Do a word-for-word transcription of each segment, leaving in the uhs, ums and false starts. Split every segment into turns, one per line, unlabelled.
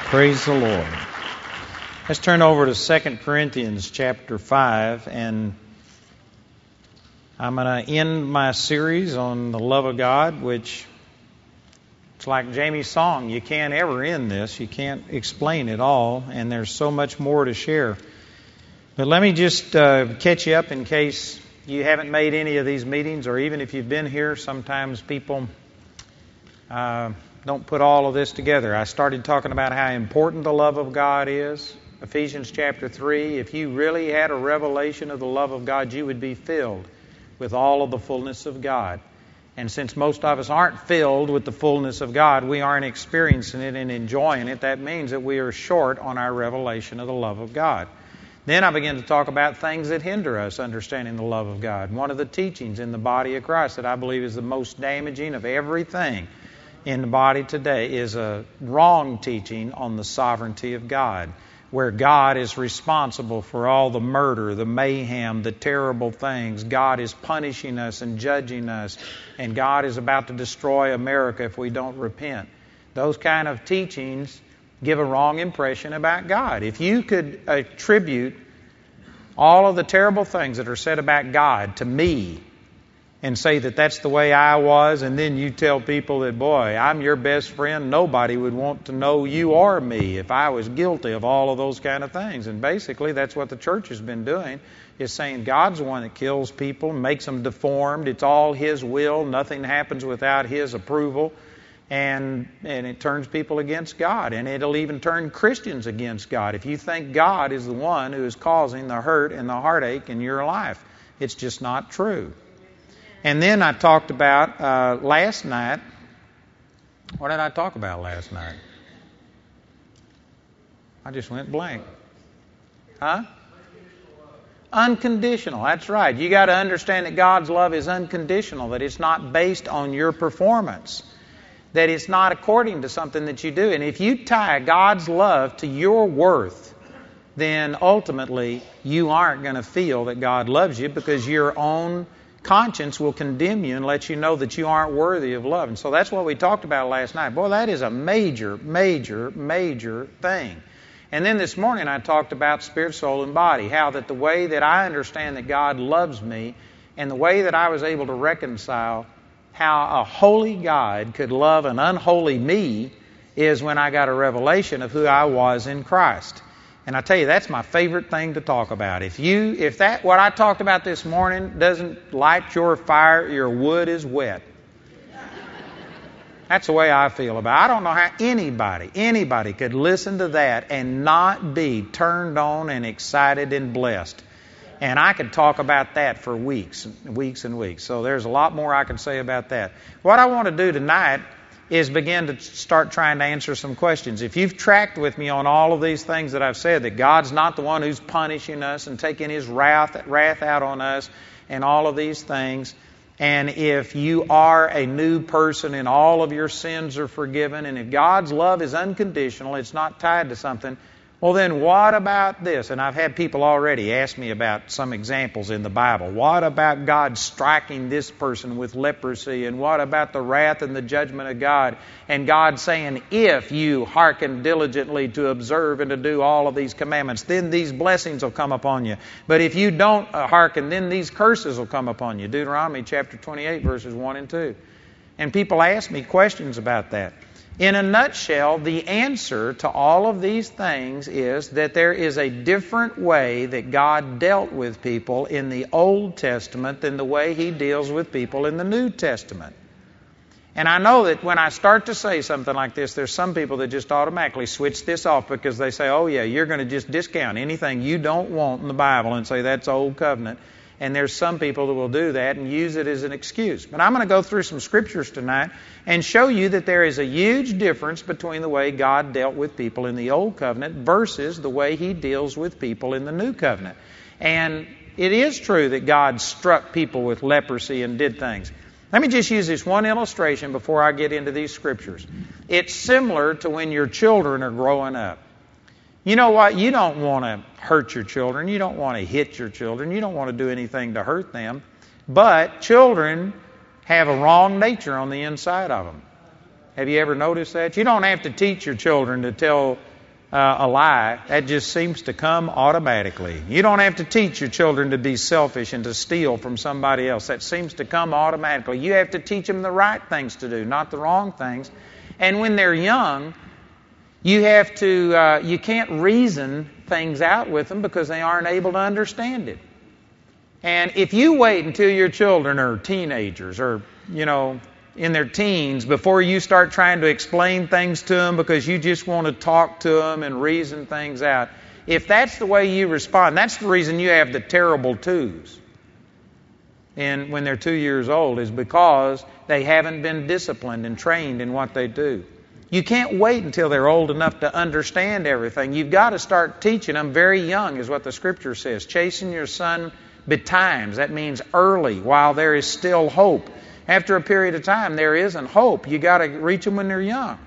Praise the Lord. Let's turn over to Second Corinthians chapter five, and I'm going to end my series on the love of God, which it's like Jamie's song. You can't ever end this. You can't explain it all, and there's so much more to share. But let me just uh, catch you up in case you haven't made any of these meetings, or even if you've been here, sometimes people uh, don't put all of this together. I started talking about how important the love of God is. Ephesians chapter three, if you really had a revelation of the love of God, you would be filled with all of the fullness of God. And since most of us aren't filled with the fullness of God, we aren't experiencing it and enjoying it, that means that we are short on our revelation of the love of God. Then I began to talk about things that hinder us understanding the love of God. One of the teachings in the body of Christ that I believe is the most damaging of everything in the body today is a wrong teaching on the sovereignty of God, where God is responsible for all the murder, the mayhem, the terrible things. God is punishing us and judging us, and God is about to destroy America if we don't repent. Those kind of teachings give a wrong impression about God. If you could attribute all of the terrible things that are said about God to me and say that that's the way I was, and then you tell people that, boy, I'm your best friend, nobody would want to know you or me if I was guilty of all of those kind of things. And basically that's what the church has been doing, is saying God's the one that kills people, makes them deformed. It's all His will. Nothing happens without His approval. And and it turns people against God. And it'll even turn Christians against God if you think God is the one who is causing the hurt and the heartache in your life. It's just not true. And then I talked about uh, last night. What did I talk about last night? I just went blank. Huh? Unconditional. That's right. You got to understand that God's love is unconditional, that it's not based on your performance, that it's not according to something that you do. And if you tie God's love to your worth, then ultimately you aren't going to feel that God loves you, because your own conscience will condemn you and let you know that you aren't worthy of love. And so that's what we talked about last night. Boy, that is a major, major, major thing. And then this morning I talked about spirit, soul, and body, how that the way that I understand that God loves me and the way that I was able to reconcile how a holy God could love an unholy me is when I got a revelation of who I was in Christ. And I tell you, that's my favorite thing to talk about. If you, if that, what I talked about this morning doesn't light your fire, your wood is wet. That's the way I feel about it. I don't know how anybody, anybody could listen to that and not be turned on and excited and blessed. And I could talk about that for weeks, weeks and weeks. So there's a lot more I can say about that. What I want to do tonight is begin to start trying to answer some questions. If you've tracked with me on all of these things that I've said, that God's not the one who's punishing us and taking His wrath, wrath out on us and all of these things, and if you are a new person and all of your sins are forgiven, and if God's love is unconditional, it's not tied to something, well then what about this? And I've had people already ask me about some examples in the Bible. What about God striking this person with leprosy? And what about the wrath and the judgment of God? And God saying, if you hearken diligently to observe and to do all of these commandments, then these blessings will come upon you. But if you don't hearken, then these curses will come upon you. Deuteronomy chapter twenty-eight, verses one and two. And people ask me questions about that. In a nutshell, the answer to all of these things is that there is a different way that God dealt with people in the Old Testament than the way He deals with people in the New Testament. And I know that when I start to say something like this, there's some people that just automatically switch this off because they say, oh yeah, you're going to just discount anything you don't want in the Bible and say that's Old Covenant. And there's some people that will do that and use it as an excuse. But I'm going to go through some scriptures tonight and show you that there is a huge difference between the way God dealt with people in the Old Covenant versus the way He deals with people in the New Covenant. And it is true that God struck people with leprosy and did things. Let me just use this one illustration before I get into these scriptures. It's similar to when your children are growing up. You know what? You don't want to hurt your children. You don't want to hit your children. You don't want to do anything to hurt them. But children have a wrong nature on the inside of them. Have you ever noticed that? You don't have to teach your children to tell uh, a lie. That just seems to come automatically. You don't have to teach your children to be selfish and to steal from somebody else. That seems to come automatically. You have to teach them the right things to do, not the wrong things. And when they're young, you have to, uh, you can't reason things out with them because they aren't able to understand it. And if you wait until your children are teenagers or, you know, in their teens before you start trying to explain things to them because you just want to talk to them and reason things out, if that's the way you respond, that's the reason you have the terrible twos. And when they're two years old is because they haven't been disciplined and trained in what they do. You can't wait until they're old enough to understand everything. You've got to start teaching them very young, is what the Scripture says. Chasten your son betimes. That means early, while there is still hope. After a period of time, there isn't hope. You've got to reach them when they're young.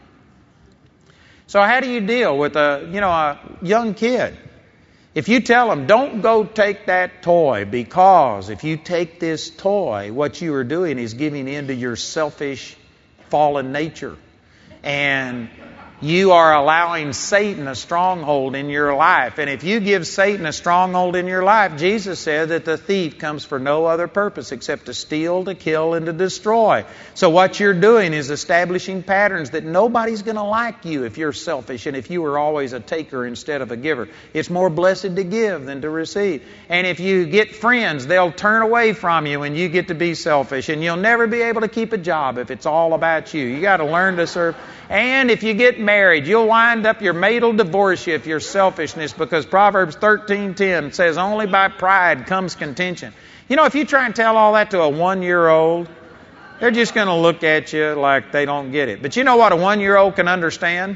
So how do you deal with a, you know, a young kid? If you tell them, don't go take that toy, because if you take this toy, what you are doing is giving in to your selfish, fallen nature. And you are allowing Satan a stronghold in your life. And if you give Satan a stronghold in your life, Jesus said that the thief comes for no other purpose except to steal, to kill, and to destroy. So what you're doing is establishing patterns that nobody's going to like you if you're selfish and if you are always a taker instead of a giver. It's more blessed to give than to receive. And if you get friends, they'll turn away from you when you get to be selfish. And you'll never be able to keep a job if it's all about you. You got to learn to serve. And if you get married, you'll wind up, your mate will divorce you if you're selfishness, because Proverbs thirteen ten says only by pride comes contention. You know, if you try and tell all that to a one-year-old, they're just going to look at you like they don't get it. But you know what a one-year-old can understand?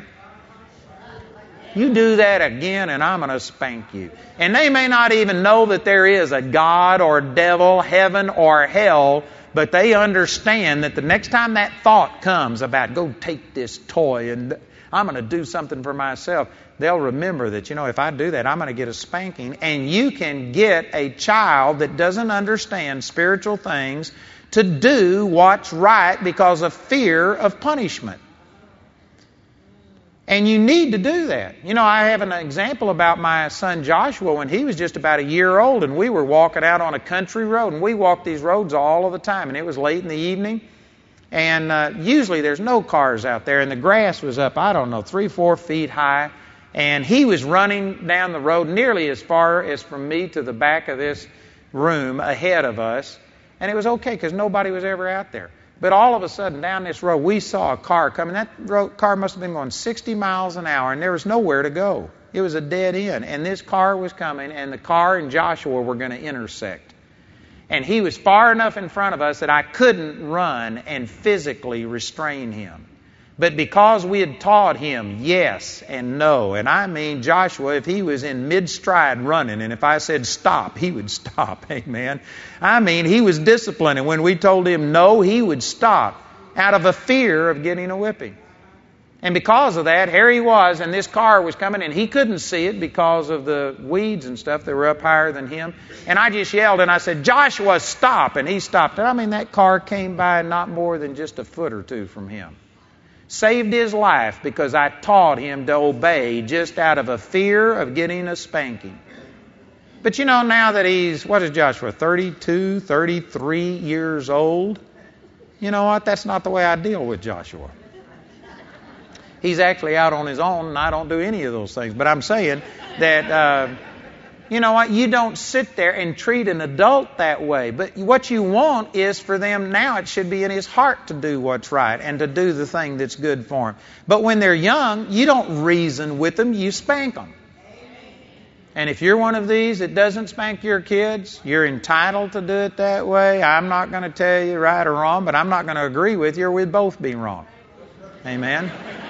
You do that again and I'm going to spank you. And they may not even know that there is a God or devil, heaven or hell, but they understand that the next time that thought comes about, go take this toy and I'm going to do something for myself, they'll remember that, you know, if I do that, I'm going to get a spanking. And you can get a child that doesn't understand spiritual things to do what's right because of fear of punishment. And you need to do that. You know, I have an example about my son Joshua when he was just about a year old, and we were walking out on a country road, and we walked these roads all of the time, and it was late in the evening, and uh, usually there's no cars out there, and the grass was up, I don't know, three, four feet high, and he was running down the road nearly as far as from me to the back of this room ahead of us, and it was okay because nobody was ever out there. But all of a sudden, down this road, we saw a car coming. That road, car must have been going sixty miles an hour, and there was nowhere to go. It was a dead end. And this car was coming, and the car and Joshua were going to intersect. And he was far enough in front of us that I couldn't run and physically restrain him. But because we had taught him yes and no, and I mean Joshua, if he was in mid-stride running, and if I said stop, he would stop. Amen. I mean, he was disciplined, and when we told him no, he would stop out of a fear of getting a whipping. And because of that, here he was, and this car was coming, and he couldn't see it because of the weeds and stuff that were up higher than him. And I just yelled, and I said, Joshua, stop! And he stopped. And I mean, that car came by not more than just a foot or two from him. Saved his life because I taught him to obey just out of a fear of getting a spanking. But you know, now that he's, what is Joshua, thirty-two, thirty-three years old? You know what? That's not the way I deal with Joshua. He's actually out on his own, and I don't do any of those things. But I'm saying that, uh, you know what? You don't sit there and treat an adult that way. But what you want is for them now, it should be in his heart to do what's right and to do the thing that's good for him. But when they're young, you don't reason with them, you spank them. And if you're one of these that doesn't spank your kids, you're entitled to do it that way. I'm not going to tell you right or wrong, but I'm not going to agree with you or we'd both be wrong. Amen?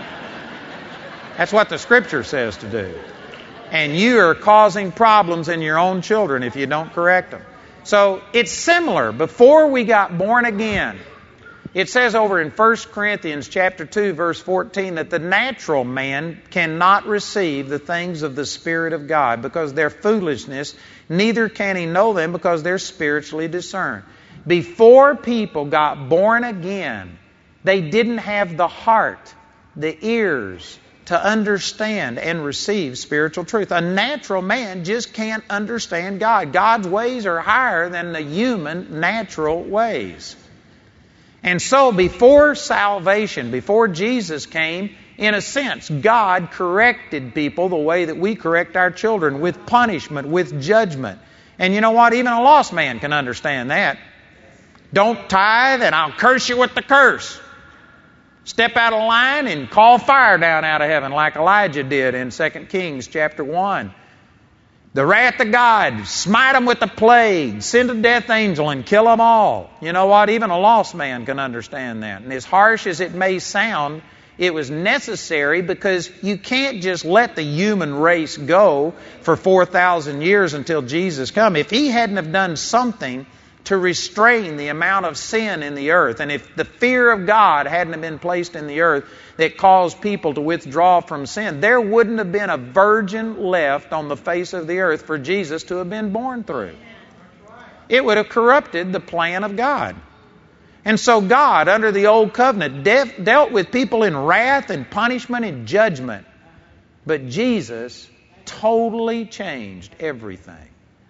That's what the Scripture says to do. And you are causing problems in your own children if you don't correct them. So it's similar. Before we got born again, it says over in First Corinthians chapter two, verse fourteen, that the natural man cannot receive the things of the Spirit of God because they're foolishness, neither can he know them because they're spiritually discerned. Before people got born again, they didn't have the heart, the ears, to understand and receive spiritual truth. A natural man just can't understand God. God's ways are higher than the human natural ways. And so before salvation, before Jesus came, in a sense, God corrected people the way that we correct our children, with punishment, with judgment. And you know what? Even a lost man can understand that. Don't tithe and I'll curse you with the curse. Step out of line and call fire down out of heaven like Elijah did in Second Kings chapter one. The wrath of God, smite them with the plague, send a death angel and kill them all. You know what? Even a lost man can understand that. And as harsh as it may sound, it was necessary because you can't just let the human race go for four thousand years until Jesus comes. If He hadn't have done something to restrain the amount of sin in the earth, and if the fear of God hadn't have been placed in the earth that caused people to withdraw from sin, there wouldn't have been a virgin left on the face of the earth for Jesus to have been born through. It would have corrupted the plan of God. And so God, under the old covenant, de- dealt with people in wrath and punishment and judgment. But Jesus totally changed everything.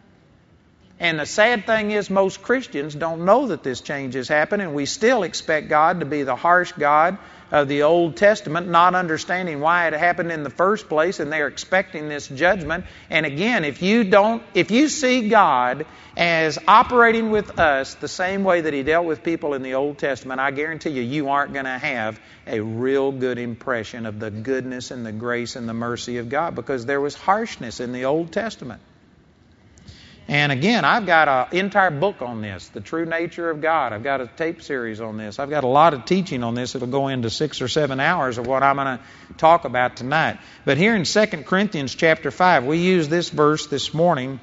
And the sad thing is, most Christians don't know that this change has happened, and we still expect God to be the harsh God of the Old Testament, not understanding why it happened in the first place, and they're expecting this judgment. And again, if you don't, if you see God as operating with us the same way that He dealt with people in the Old Testament, I guarantee you, you aren't going to have a real good impression of the goodness and the grace and the mercy of God, because there was harshness in the Old Testament. And again, I've got an entire book on this, The True Nature of God. I've got a tape series on this. I've got a lot of teaching on this. It'll go into six or seven hours of what I'm going to talk about tonight. But here in Second Corinthians chapter five, we use this verse this morning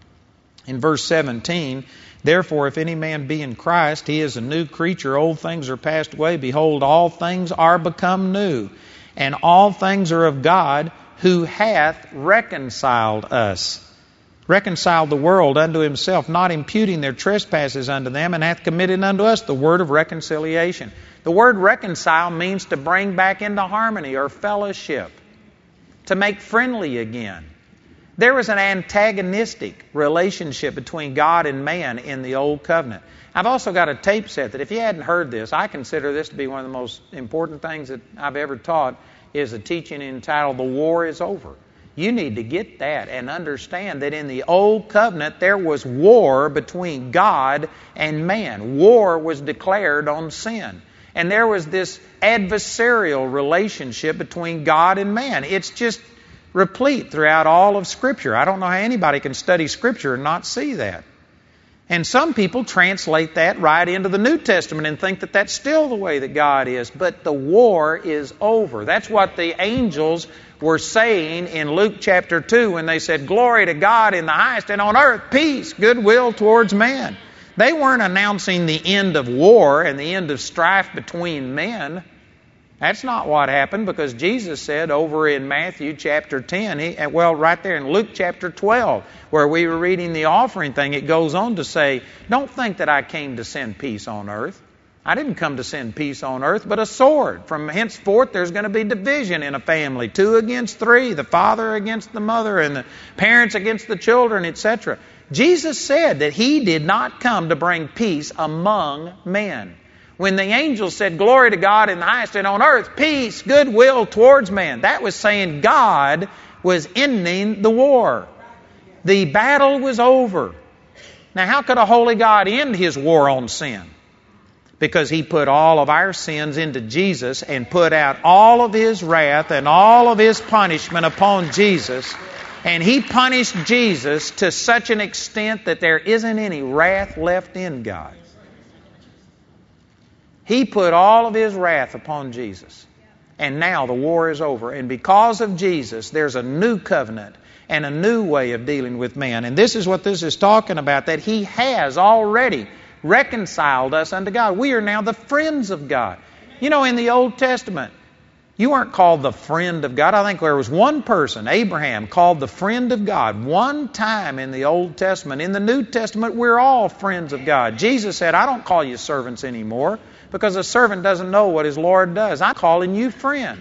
in verse seventeen. Therefore, if any man be in Christ, he is a new creature. Old things are passed away. Behold, all things are become new. And all things are of God, who hath reconciled us. Reconciled the world unto Himself, not imputing their trespasses unto them, and hath committed unto us the word of reconciliation. The word reconcile means to bring back into harmony or fellowship, to make friendly again. There was an antagonistic relationship between God and man in the Old Covenant. I've also got a tape set that if you hadn't heard this, I consider this to be one of the most important things that I've ever taught, is a teaching entitled The War is Over. You need to get that and understand that in the Old Covenant there was war between God and man. War was declared on sin. And there was this adversarial relationship between God and man. It's just replete throughout all of Scripture. I don't know how anybody can study Scripture and not see that. And some people translate that right into the New Testament and think that that's still the way that God is. But the war is over. That's what the angels were saying in Luke chapter two when they said, "Glory to God in the highest, and on earth peace, goodwill towards man." They weren't announcing the end of war and the end of strife between men. That's not what happened, because Jesus said over in Matthew chapter ten, he, well, right there in Luke chapter twelve, where we were reading the offering thing, it goes on to say, "Don't think that I came to send peace on earth. I didn't come to send peace on earth, but a sword. From henceforth there's going to be division in a family, two against three, the father against the mother, and the parents against the children, et cetera" Jesus said that He did not come to bring peace among men. When the angels said, "Glory to God in the highest, and on earth peace, goodwill towards man," that was saying God was ending the war. The battle was over. Now, how could a holy God end His war on sin? Because He put all of our sins into Jesus and put out all of His wrath and all of His punishment upon Jesus. And He punished Jesus to such an extent that there isn't any wrath left in God. He put all of His wrath upon Jesus. And now the war is over. And because of Jesus, there's a new covenant and a new way of dealing with man. And this is what this is talking about, that He has already reconciled us unto God. We are now the friends of God. You know, in the Old Testament, you weren't called the friend of God. I think there was one person, Abraham, called the friend of God one time in the Old Testament. In the New Testament, we're all friends of God. Jesus said, "I don't call you servants anymore, because a servant doesn't know what his Lord does. I'm calling you friends."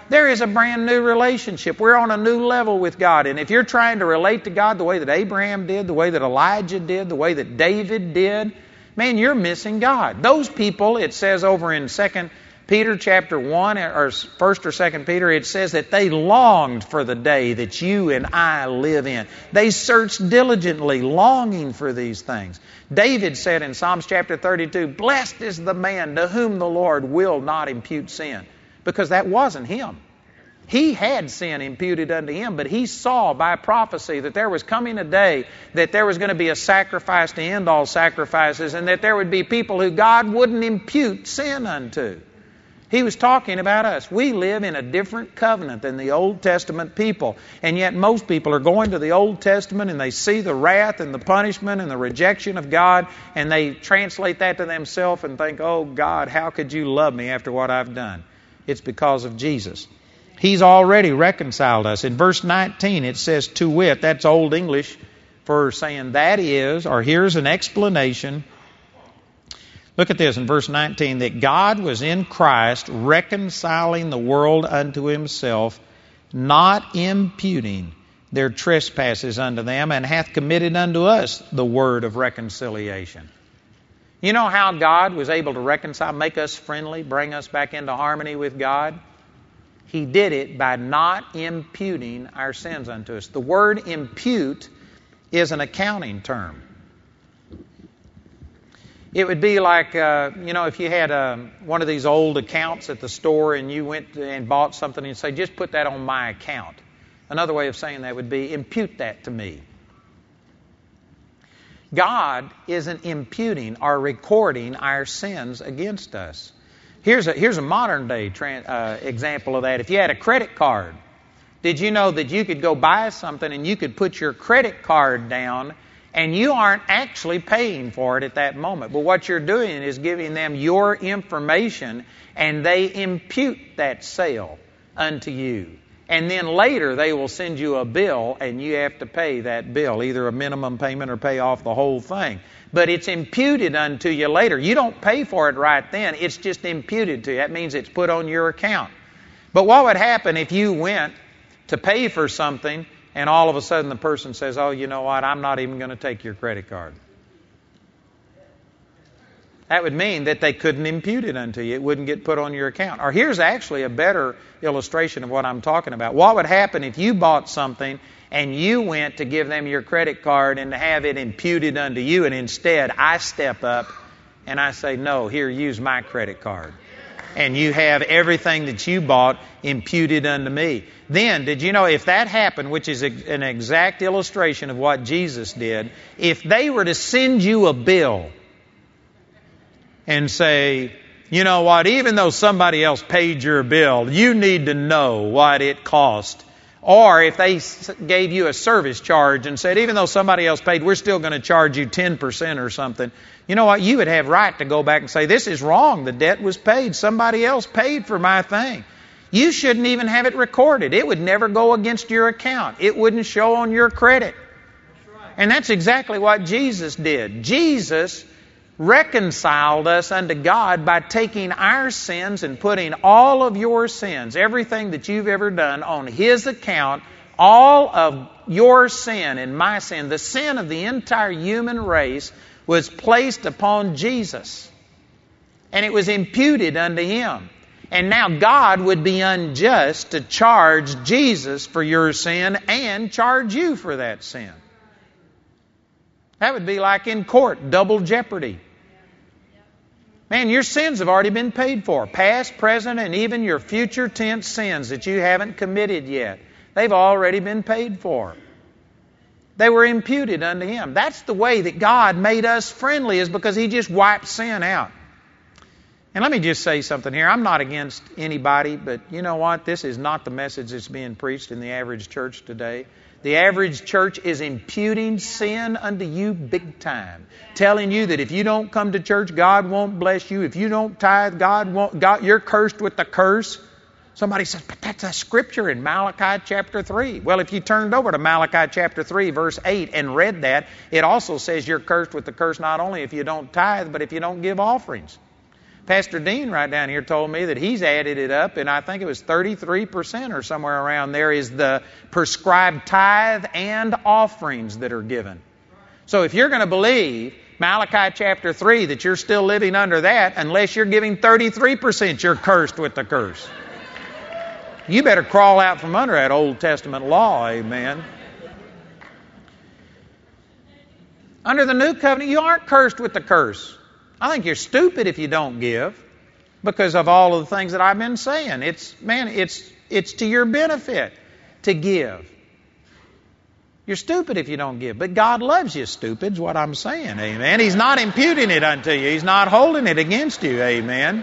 There is a brand new relationship. We're on a new level with God. And if you're trying to relate to God the way that Abraham did, the way that Elijah did, the way that David did, man, you're missing God. Those people, it says over in Second Peter chapter one, or First or Second Peter, it says that they longed for the day that you and I live in. They searched diligently, longing for these things. David said in Psalms chapter thirty-two, blessed is the man to whom the Lord will not impute sin. Because that wasn't him. He had sin imputed unto him, but he saw by prophecy that there was coming a day that there was going to be a sacrifice to end all sacrifices, and that there would be people who God wouldn't impute sin unto. He was talking about us. We live in a different covenant than the Old Testament people. And yet most people are going to the Old Testament and they see the wrath and the punishment and the rejection of God, and they translate that to themselves and think, oh God, how could you love me after what I've done? It's because of Jesus. He's already reconciled us. In verse nineteen it says, to wit, that's Old English for saying that is, or here's an explanation. Look at this in verse nineteen, that God was in Christ reconciling the world unto himself, not imputing their trespasses unto them, and hath committed unto us the word of reconciliation. You know how God was able to reconcile, make us friendly, bring us back into harmony with God? He did it by not imputing our sins unto us. The word impute is an accounting term. It would be like, uh, you know, if you had uh, one of these old accounts at the store and you went and bought something and you say, just put that on my account. Another way of saying that would be, impute that to me. God isn't imputing or recording our sins against us. Here's a, here's a modern day tra- uh, example of that. If you had a credit card, did you know that you could go buy something and you could put your credit card down and you aren't actually paying for it at that moment? But what you're doing is giving them your information, and they impute that sale unto you. And then later they will send you a bill and you have to pay that bill, either a minimum payment or pay off the whole thing. But it's imputed unto you later. You don't pay for it right then. It's just imputed to you. That means it's put on your account. But what would happen if you went to pay for something and all of a sudden the person says, oh, you know what, I'm not even going to take your credit card? That would mean that they couldn't impute it unto you. It wouldn't get put on your account. Or here's actually a better illustration of what I'm talking about. What would happen if you bought something and you went to give them your credit card and to have it imputed unto you, and instead I step up and I say, no, here, use my credit card. And you have everything that you bought imputed unto me. Then, did you know if that happened, which is an exact illustration of what Jesus did, if they were to send you a bill and say, you know what, even though somebody else paid your bill, you need to know what it cost. Or if they gave you a service charge and said, even though somebody else paid, we're still going to charge you ten percent or something. You know what, you would have right to go back and say, this is wrong. The debt was paid. Somebody else paid for my thing. You shouldn't even have it recorded. It would never go against your account. It wouldn't show on your credit. And that's exactly what Jesus did. Jesus reconciled us unto God by taking our sins and putting all of your sins, everything that you've ever done, on His account. All of your sin and my sin, the sin of the entire human race, was placed upon Jesus. And it was imputed unto Him. And now God would be unjust to charge Jesus for your sin and charge you for that sin. That would be like in court, double jeopardy. Man, your sins have already been paid for. Past, present, and even your future tense sins that you haven't committed yet. They've already been paid for. They were imputed unto Him. That's the way that God made us friendly, is because He just wiped sin out. And let me just say something here. I'm not against anybody, but you know what? This is not the message that's being preached in the average church today. The average church is imputing sin unto you big time. Telling you that if you don't come to church, God won't bless you. If you don't tithe, God won't, God, you're cursed with the curse. Somebody says, but that's a scripture in Malachi chapter three. Well, if you turned over to Malachi chapter three, verse eight, and read that, it also says you're cursed with the curse not only if you don't tithe, but if you don't give offerings. Pastor Dean right down here told me that he's added it up, and I think it was thirty-three percent or somewhere around there is the prescribed tithe and offerings that are given. So if you're going to believe Malachi chapter three that you're still living under that, unless you're giving thirty-three percent, you're cursed with the curse. You better crawl out from under that Old Testament law, amen. Under the New Covenant, you aren't cursed with the curse. I think you're stupid if you don't give because of all of the things that I've been saying. It's, man, it's, it's to your benefit to give. You're stupid if you don't give. But God loves you, stupid, is what I'm saying, amen. He's not imputing it unto you. He's not holding it against you, amen.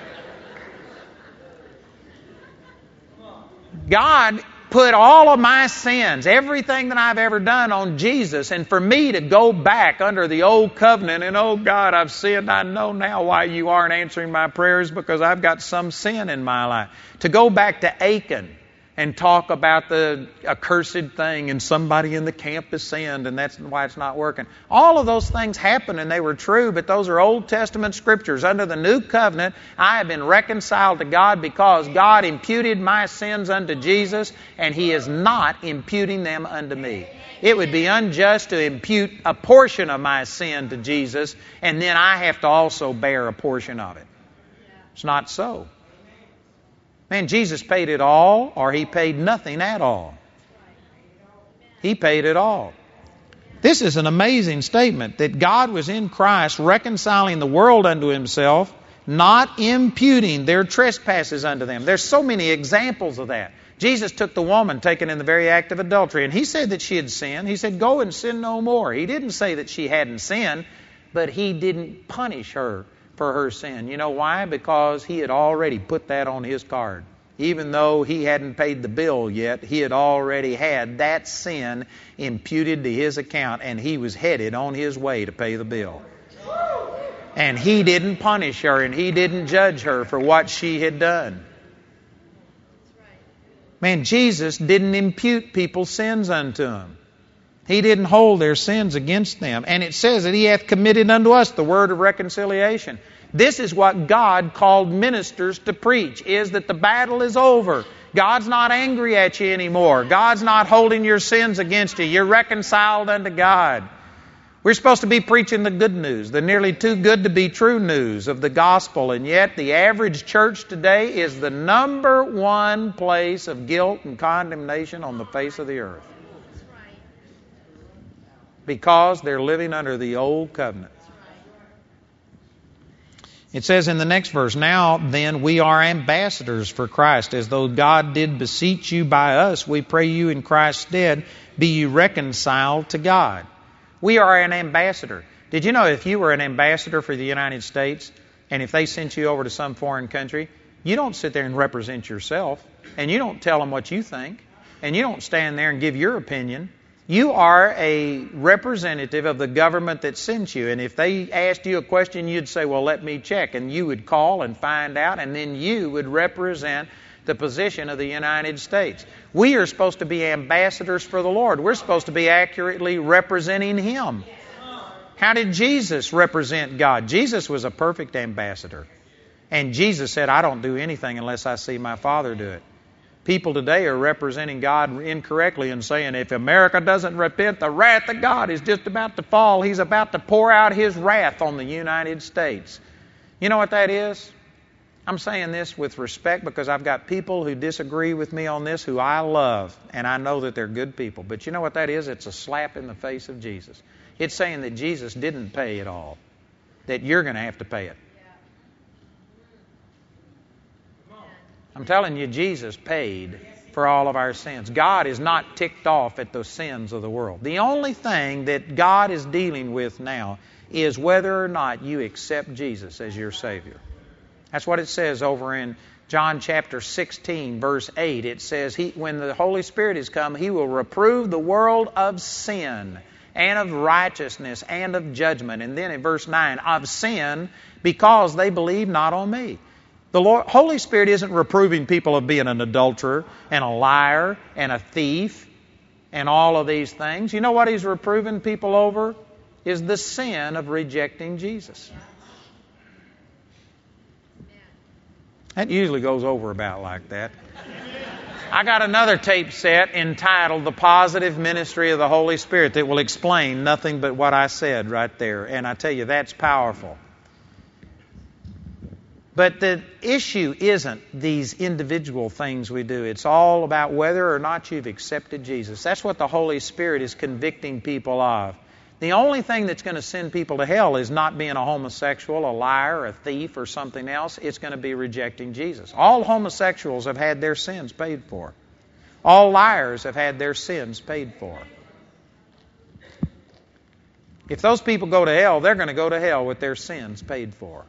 God put all of my sins, everything that I've ever done on Jesus, and for me to go back under the old covenant and, oh God, I've sinned. I know now why you aren't answering my prayers, because I've got some sin in my life. To go back to Achan and talk about the accursed thing and somebody in the camp has sinned and that's why it's not working. All of those things happened and they were true, but those are Old Testament scriptures. Under the New Covenant, I have been reconciled to God because God imputed my sins unto Jesus and He is not imputing them unto me. It would be unjust to impute a portion of my sin to Jesus and then I have to also bear a portion of it. It's not so. Man, Jesus paid it all, or He paid nothing at all. He paid it all. This is an amazing statement that God was in Christ reconciling the world unto Himself, not imputing their trespasses unto them. There's so many examples of that. Jesus took the woman taken in the very act of adultery, and He said that she had sinned. He said, go and sin no more. He didn't say that she hadn't sinned, but He didn't punish her for her sin. You know why? Because He had already put that on His card. Even though He hadn't paid the bill yet, He had already had that sin imputed to His account, and He was headed on His way to pay the bill. And He didn't punish her, and He didn't judge her for what she had done. Man, Jesus didn't impute people's sins unto Him. He didn't hold their sins against them. And it says that He hath committed unto us the word of reconciliation. This is what God called ministers to preach, is that the battle is over. God's not angry at you anymore. God's not holding your sins against you. You're reconciled unto God. We're supposed to be preaching the good news, the nearly too good to be true news of the gospel. And yet the average church today is the number one place of guilt and condemnation on the face of the earth. Because they're living under the old covenant. It says in the next verse, now then we are ambassadors for Christ, as though God did beseech you by us. We pray you in Christ's stead, be you reconciled to God. We are an ambassador. Did you know if you were an ambassador for the United States, and if they sent you over to some foreign country, you don't sit there and represent yourself, and you don't tell them what you think, and you don't stand there and give your opinion. You are a representative of the government that sent you. And if they asked you a question, you'd say, well, let me check. And you would call and find out, and then you would represent the position of the United States. We are supposed to be ambassadors for the Lord. We're supposed to be accurately representing Him. How did Jesus represent God? Jesus was a perfect ambassador. And Jesus said, I don't do anything unless I see my Father do it. People today are representing God incorrectly and saying, if America doesn't repent, the wrath of God is just about to fall. He's about to pour out His wrath on the United States. You know what that is? I'm saying this with respect because I've got people who disagree with me on this who I love, and I know that they're good people. But you know what that is? It's a slap in the face of Jesus. It's saying that Jesus didn't pay it all, that you're going to have to pay it. I'm telling you, Jesus paid for all of our sins. God is not ticked off at the sins of the world. The only thing that God is dealing with now is whether or not you accept Jesus as your Savior. That's what it says over in John chapter sixteen, verse eight. It says, he, when the Holy Spirit is come, He will reprove the world of sin and of righteousness and of judgment. And then in verse nine, of sin because they believe not on me. The Lord, Holy Spirit isn't reproving people of being an adulterer and a liar and a thief and all of these things. You know what He's reproving people over? Is the sin of rejecting Jesus. That usually goes over about like that. I got another tape set entitled The Positive Ministry of the Holy Spirit that will explain nothing but what I said right there. And I tell you, that's powerful. But the issue isn't these individual things we do. It's all about whether or not you've accepted Jesus. That's what the Holy Spirit is convicting people of. The only thing that's going to send people to hell is not being a homosexual, a liar, a thief, or something else. It's going to be rejecting Jesus. All homosexuals have had their sins paid for. All liars have had their sins paid for. If those people go to hell, they're going to go to hell with their sins paid for.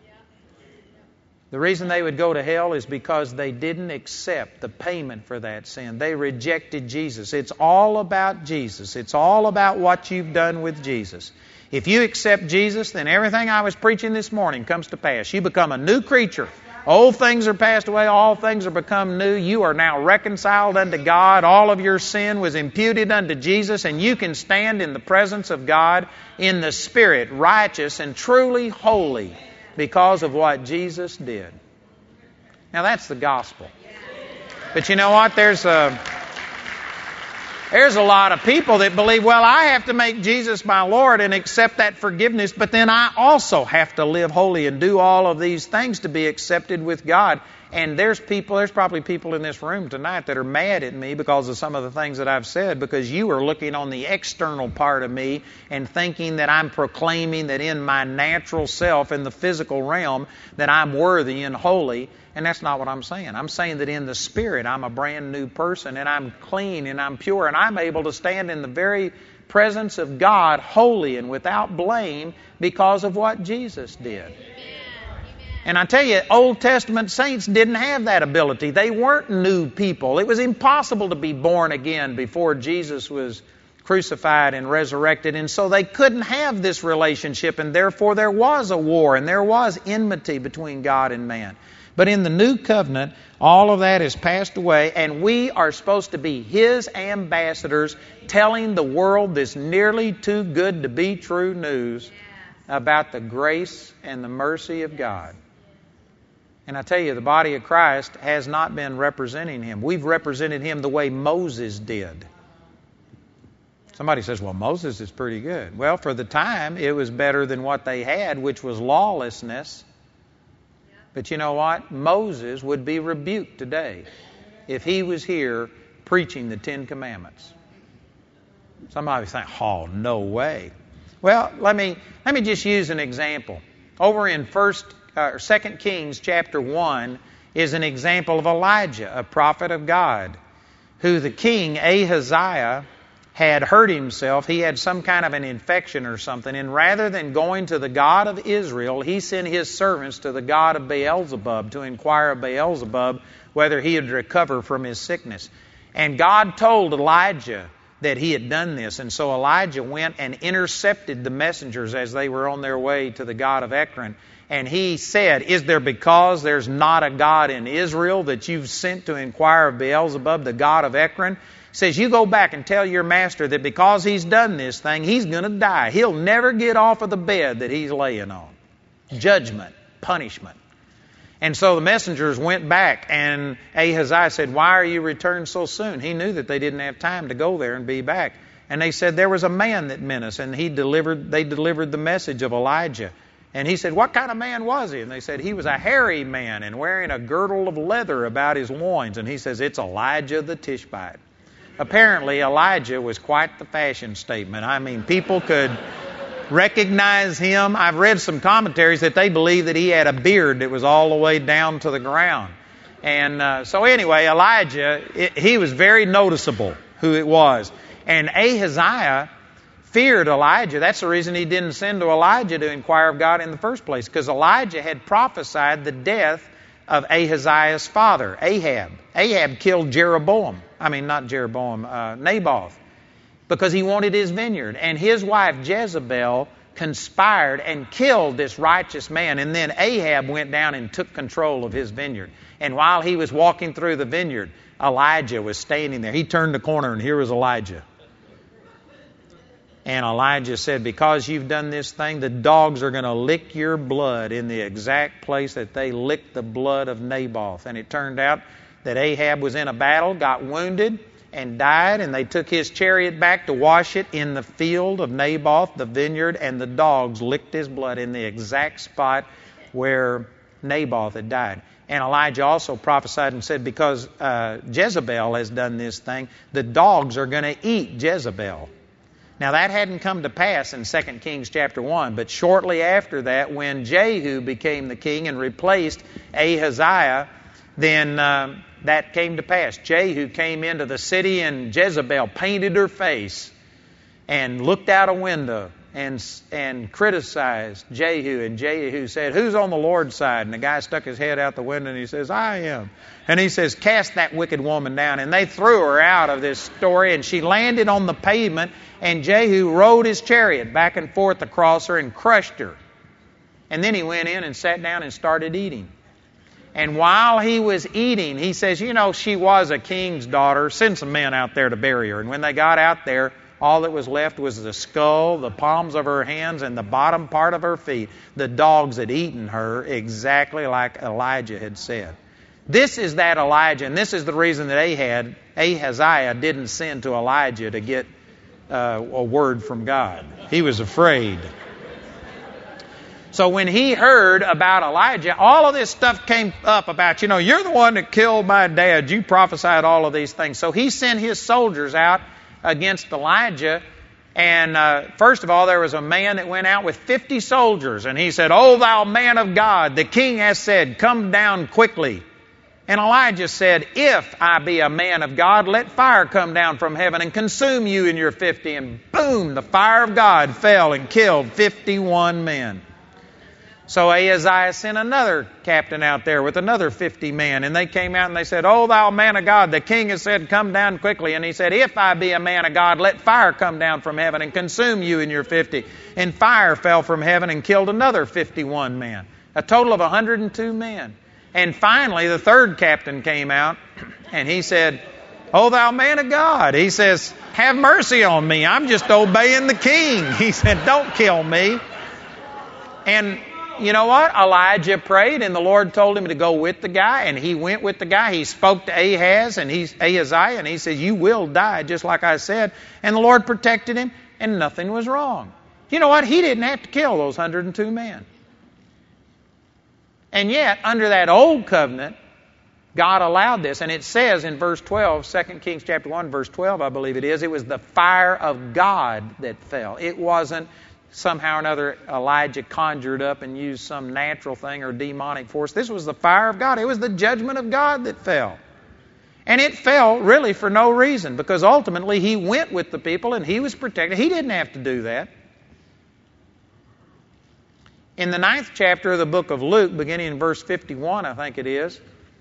The reason they would go to hell is because they didn't accept the payment for that sin. They rejected Jesus. It's all about Jesus. It's all about what you've done with Jesus. If you accept Jesus, then everything I was preaching this morning comes to pass. You become a new creature. Old things are passed away. All things are become new. You are now reconciled unto God. All of your sin was imputed unto Jesus, and you can stand in the presence of God in the Spirit, righteous and truly holy, because of what Jesus did. Now that's the gospel. But you know what? There's a, there's a lot of people that believe, well, I have to make Jesus my Lord and accept that forgiveness, but then I also have to live holy and do all of these things to be accepted with God. And there's people, there's probably people in this room tonight that are mad at me because of some of the things that I've said, because you are looking on the external part of me and thinking that I'm proclaiming that in my natural self, in the physical realm, that I'm worthy and holy. And that's not what I'm saying. I'm saying that in the Spirit, I'm a brand new person, and I'm clean and I'm pure, and I'm able to stand in the very presence of God holy and without blame because of what Jesus did. And I tell you, Old Testament saints didn't have that ability. They weren't new people. It was impossible to be born again before Jesus was crucified and resurrected. And so they couldn't have this relationship, and therefore there was a war and there was enmity between God and man. But in the new covenant, all of that has passed away, and we are supposed to be His ambassadors, telling the world this nearly too good to be true news about the grace and the mercy of God. And I tell you, the body of Christ has not been representing Him. We've represented Him the way Moses did. Somebody says, well, Moses is pretty good. Well, for the time, it was better than what they had, which was lawlessness. But you know what? Moses would be rebuked today if he was here preaching the Ten Commandments. Somebody think, oh, no way. Well, let me let me just use an example. Over in First Uh, Second Kings chapter one is an example of Elijah, a prophet of God, who the king Ahaziah had hurt himself. He had some kind of an infection or something, and rather than going to the God of Israel, he sent his servants to the God of Beelzebub to inquire of Beelzebub whether he would recover from his sickness. And God told Elijah that he had done this, and so Elijah went and intercepted the messengers as they were on their way to the God of Ekron. And he said, is there because there's not a God in Israel that you've sent to inquire of Beelzebub, the God of Ekron? He says, you go back and tell your master that because he's done this thing, he's going to die. He'll never get off of the bed that he's laying on. Judgment, punishment. And so the messengers went back, and Ahaziah said, why are you returned so soon? He knew that they didn't have time to go there and be back. And they said, there was a man that met us, and he delivered. they delivered the message of Elijah. And he said, what kind of man was he? And they said, he was a hairy man and wearing a girdle of leather about his loins. And he says, it's Elijah the Tishbite. Apparently, Elijah was quite the fashion statement. I mean, people could recognize him. I've read some commentaries that they believe that he had a beard that was all the way down to the ground. And uh, so anyway, Elijah, it, he was very noticeable who it was. And Ahaziah feared Elijah. That's the reason he didn't send to Elijah to inquire of God in the first place, because Elijah had prophesied the death of Ahaziah's father, Ahab. Ahab killed Jeroboam. I mean, not Jeroboam, uh, Naboth, because he wanted his vineyard. And his wife Jezebel conspired and killed this righteous man. And then Ahab went down and took control of his vineyard. And while he was walking through the vineyard, Elijah was standing there. He turned the corner, and here was Elijah. And Elijah said, because you've done this thing, the dogs are going to lick your blood in the exact place that they licked the blood of Naboth. And it turned out that Ahab was in a battle, got wounded, and died, and they took his chariot back to wash it in the field of Naboth, the vineyard, and the dogs licked his blood in the exact spot where Naboth had died. And Elijah also prophesied and said, because uh, Jezebel has done this thing, the dogs are going to eat Jezebel. Now, that hadn't come to pass in Second Kings chapter one, but shortly after that, when Jehu became the king and replaced Ahaziah, then uh, that came to pass. Jehu came into the city, and Jezebel painted her face and looked out a window and and criticized Jehu. And Jehu said, who's on the Lord's side? And the guy stuck his head out the window and he says, I am. And he says, cast that wicked woman down. And they threw her out of this story, and she landed on the pavement, and Jehu rode his chariot back and forth across her and crushed her. And then he went in and sat down and started eating. And while he was eating, he says, you know, she was a king's daughter. Send some men out there to bury her. And when they got out there, all that was left was the skull, the palms of her hands, and the bottom part of her feet. The dogs had eaten her exactly like Elijah had said. This is that Elijah, and this is the reason that Ahab, Ahaziah didn't send to Elijah to get uh, a word from God. He was afraid. So when he heard about Elijah, all of this stuff came up about, you know, you're the one that killed my dad. You prophesied all of these things. So he sent his soldiers out against Elijah. And uh, first of all, there was a man that went out with fifty soldiers. And he said, O thou man of God, the king has said, come down quickly. And Elijah said, if I be a man of God, let fire come down from heaven and consume you and your fifty. And boom, the fire of God fell and killed fifty-one men. So Ahaziah sent another captain out there with another fifty men. And they came out and they said, O thou man of God, the king has said, come down quickly. And he said, if I be a man of God, let fire come down from heaven and consume you and your fifty. And fire fell from heaven and killed another fifty-one men. A total of one hundred two men. And finally, the third captain came out and he said, O thou man of God. He says, have mercy on me. I'm just obeying the king. He said, don't kill me. And you know what? Elijah prayed, and the Lord told him to go with the guy, and he went with the guy. He spoke to Ahaz and he, Ahaziah, and he said, you will die, just like I said. And the Lord protected him, and nothing was wrong. You know what? He didn't have to kill those one hundred two men. And yet, under that old covenant, God allowed this. And it says in verse twelve, Second Kings chapter one, verse twelve, I believe it is, it was the fire of God that fell. It wasn't somehow or another Elijah conjured up and used some natural thing or demonic force. This was the fire of God. It was the judgment of God that fell. And it fell really for no reason, because ultimately he went with the people and he was protected. He didn't have to do that. In the ninth chapter of the book of Luke, beginning in verse fifty-one, I think it is,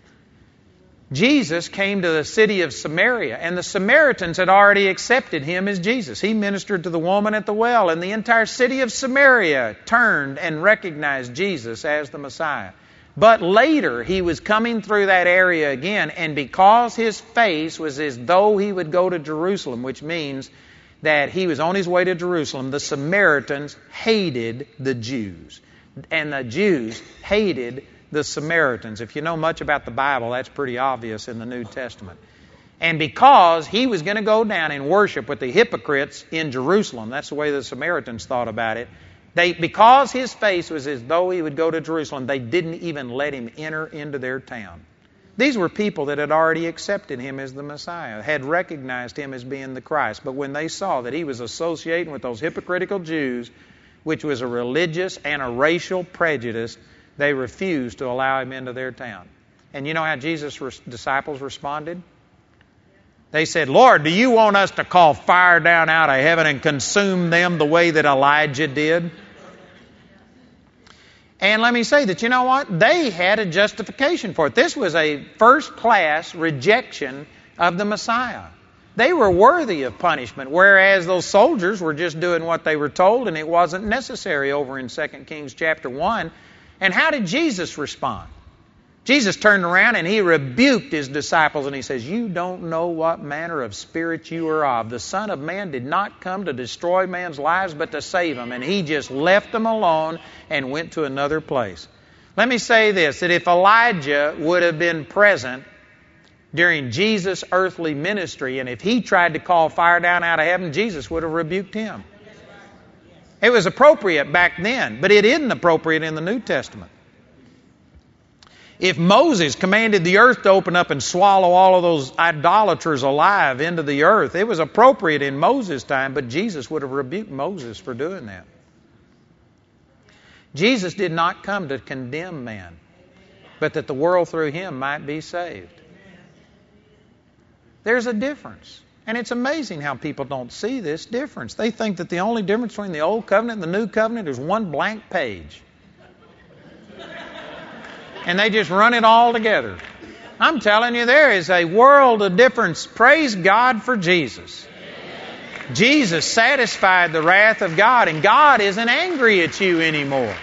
Jesus came to the city of Samaria, and the Samaritans had already accepted him as Jesus. He ministered to the woman at the well, and the entire city of Samaria turned and recognized Jesus as the Messiah. But later, he was coming through that area again, and because his face was as though he would go to Jerusalem, which means that he was on his way to Jerusalem, the Samaritans hated the Jews, and the Jews hated the Samaritans. If you know much about the Bible, that's pretty obvious in the New Testament. And because he was going to go down and worship with the hypocrites in Jerusalem, that's the way the Samaritans thought about it, they, because his face was as though he would go to Jerusalem, they didn't even let him enter into their town. These were people that had already accepted him as the Messiah, had recognized him as being the Christ. But when they saw that he was associating with those hypocritical Jews, which was a religious and a racial prejudice, they refused to allow him into their town. And you know how Jesus' disciples responded? They said, Lord, do you want us to call fire down out of heaven and consume them the way that Elijah did? And let me say that, you know what? They had a justification for it. This was a first-class rejection of the Messiah. They were worthy of punishment, whereas those soldiers were just doing what they were told, and it wasn't necessary over in Second Kings chapter one. And how did Jesus respond? Jesus turned around and He rebuked His disciples and He says, you don't know what manner of spirit you are of. The Son of Man did not come to destroy man's lives but to save them. And He just left them alone and went to another place. Let me say this, that if Elijah would have been present during Jesus' earthly ministry, and if he tried to call fire down out of heaven, Jesus would have rebuked him. It was appropriate back then, but it isn't appropriate in the New Testament. If Moses commanded the earth to open up and swallow all of those idolaters alive into the earth, it was appropriate in Moses' time, but Jesus would have rebuked Moses for doing that. Jesus did not come to condemn man, but that the world through Him might be saved. There's a difference. And it's amazing how people don't see this difference. They think that the only difference between the Old Covenant and the New Covenant is one blank page. And they just run it all together. I'm telling you, there is a world of difference. Praise God for Jesus. Jesus satisfied the wrath of God, and God isn't angry at you anymore.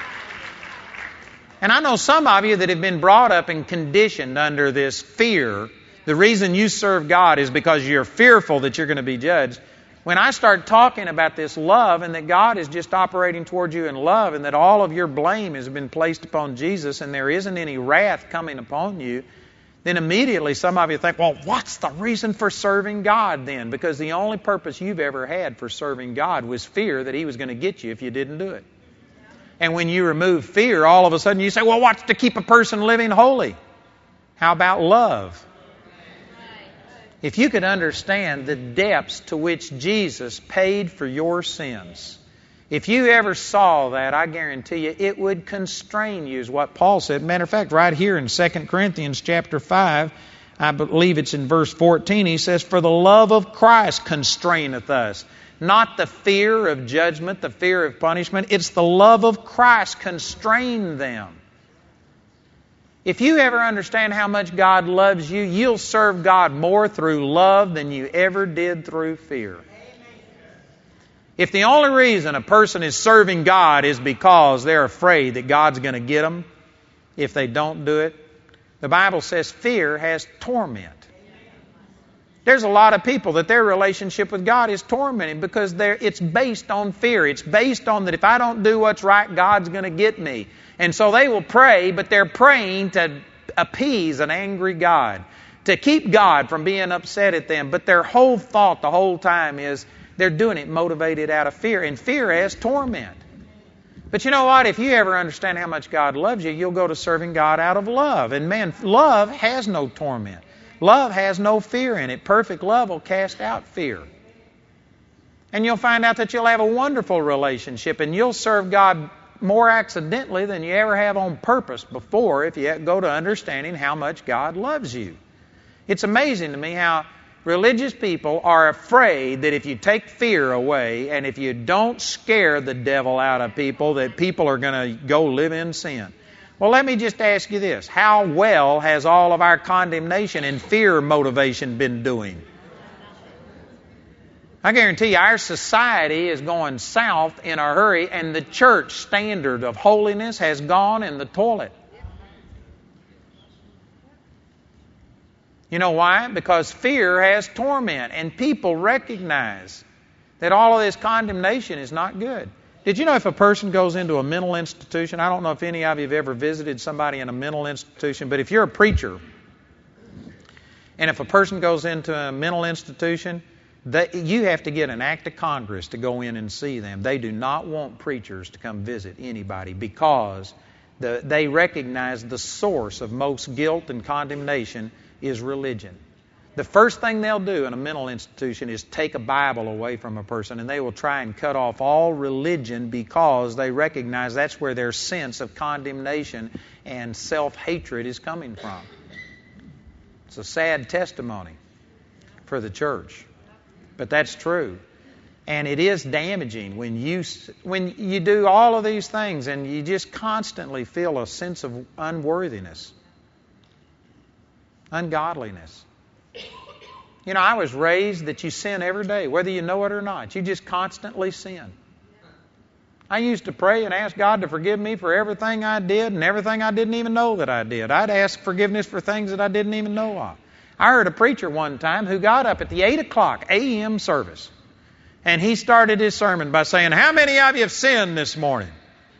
And I know some of you that have been brought up and conditioned under this fear. The reason you serve God is because you're fearful that you're going to be judged. When I start talking about this love and that God is just operating towards you in love and that all of your blame has been placed upon Jesus and there isn't any wrath coming upon you, then immediately some of you think, well, what's the reason for serving God then? Because the only purpose you've ever had for serving God was fear that He was going to get you if you didn't do it. And when you remove fear, all of a sudden you say, well, what's to keep a person living holy? How about love? If you could understand the depths to which Jesus paid for your sins, if you ever saw that, I guarantee you, it would constrain you, is what Paul said. Matter of fact, right here in Second Corinthians chapter five, I believe it's in verse fourteen, he says, for the love of Christ constraineth us. Not the fear of judgment, the fear of punishment. It's the love of Christ constrained them. If you ever understand how much God loves you, you'll serve God more through love than you ever did through fear. If the only reason a person is serving God is because they're afraid that God's going to get them if they don't do it, the Bible says fear has torment. There's a lot of people that their relationship with God is tormenting because it's based on fear. It's based on that if I don't do what's right, God's going to get me. And so they will pray, but they're praying to appease an angry God, to keep God from being upset at them. But their whole thought the whole time is they're doing it motivated out of fear. And fear has torment. But you know what? If you ever understand how much God loves you, you'll go to serving God out of love. And man, love has no torment. Love has no fear in it. Perfect love will cast out fear. And you'll find out that you'll have a wonderful relationship and you'll serve God more accidentally than you ever have on purpose before if you go to understanding how much God loves you. It's amazing to me how religious people are afraid that if you take fear away and if you don't scare the devil out of people, that people are going to go live in sin. Well, let me just ask you this. How well has all of our condemnation and fear motivation been doing? I guarantee you our society is going south in a hurry, and the church standard of holiness has gone in the toilet. You know why? Because fear has torment, and people recognize that all of this condemnation is not good. Did you know if a person goes into a mental institution, I don't know if any of you have ever visited somebody in a mental institution, but if you're a preacher, and if a person goes into a mental institution, They, you have to get an act of Congress to go in and see them. They do not want preachers to come visit anybody because the, they recognize the source of most guilt and condemnation is religion. The first thing they'll do in a mental institution is take a Bible away from a person, and they will try and cut off all religion because they recognize that's where their sense of condemnation and self-hatred is coming from. It's a sad testimony for the church. But that's true. And it is damaging when you when you do all of these things and you just constantly feel a sense of unworthiness, ungodliness. You know, I was raised that you sin every day, whether you know it or not. You just constantly sin. I used to pray and ask God to forgive me for everything I did and everything I didn't even know that I did. I'd ask forgiveness for things that I didn't even know of. I heard a preacher one time who got up at the eight o'clock a m service, and he started his sermon by saying, "How many of you have sinned this morning?"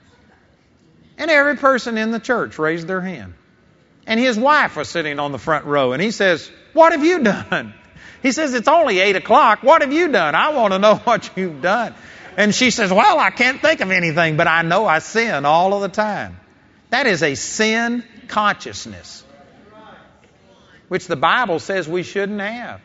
And every person in the church raised their hand. And his wife was sitting on the front row, and he says, "What have you done?" He says, "It's only eight o'clock. What have you done? I want to know what you've done." And she says, "Well, I can't think of anything, but I know I sin all of the time." That is a sin consciousness, which the Bible says we shouldn't have.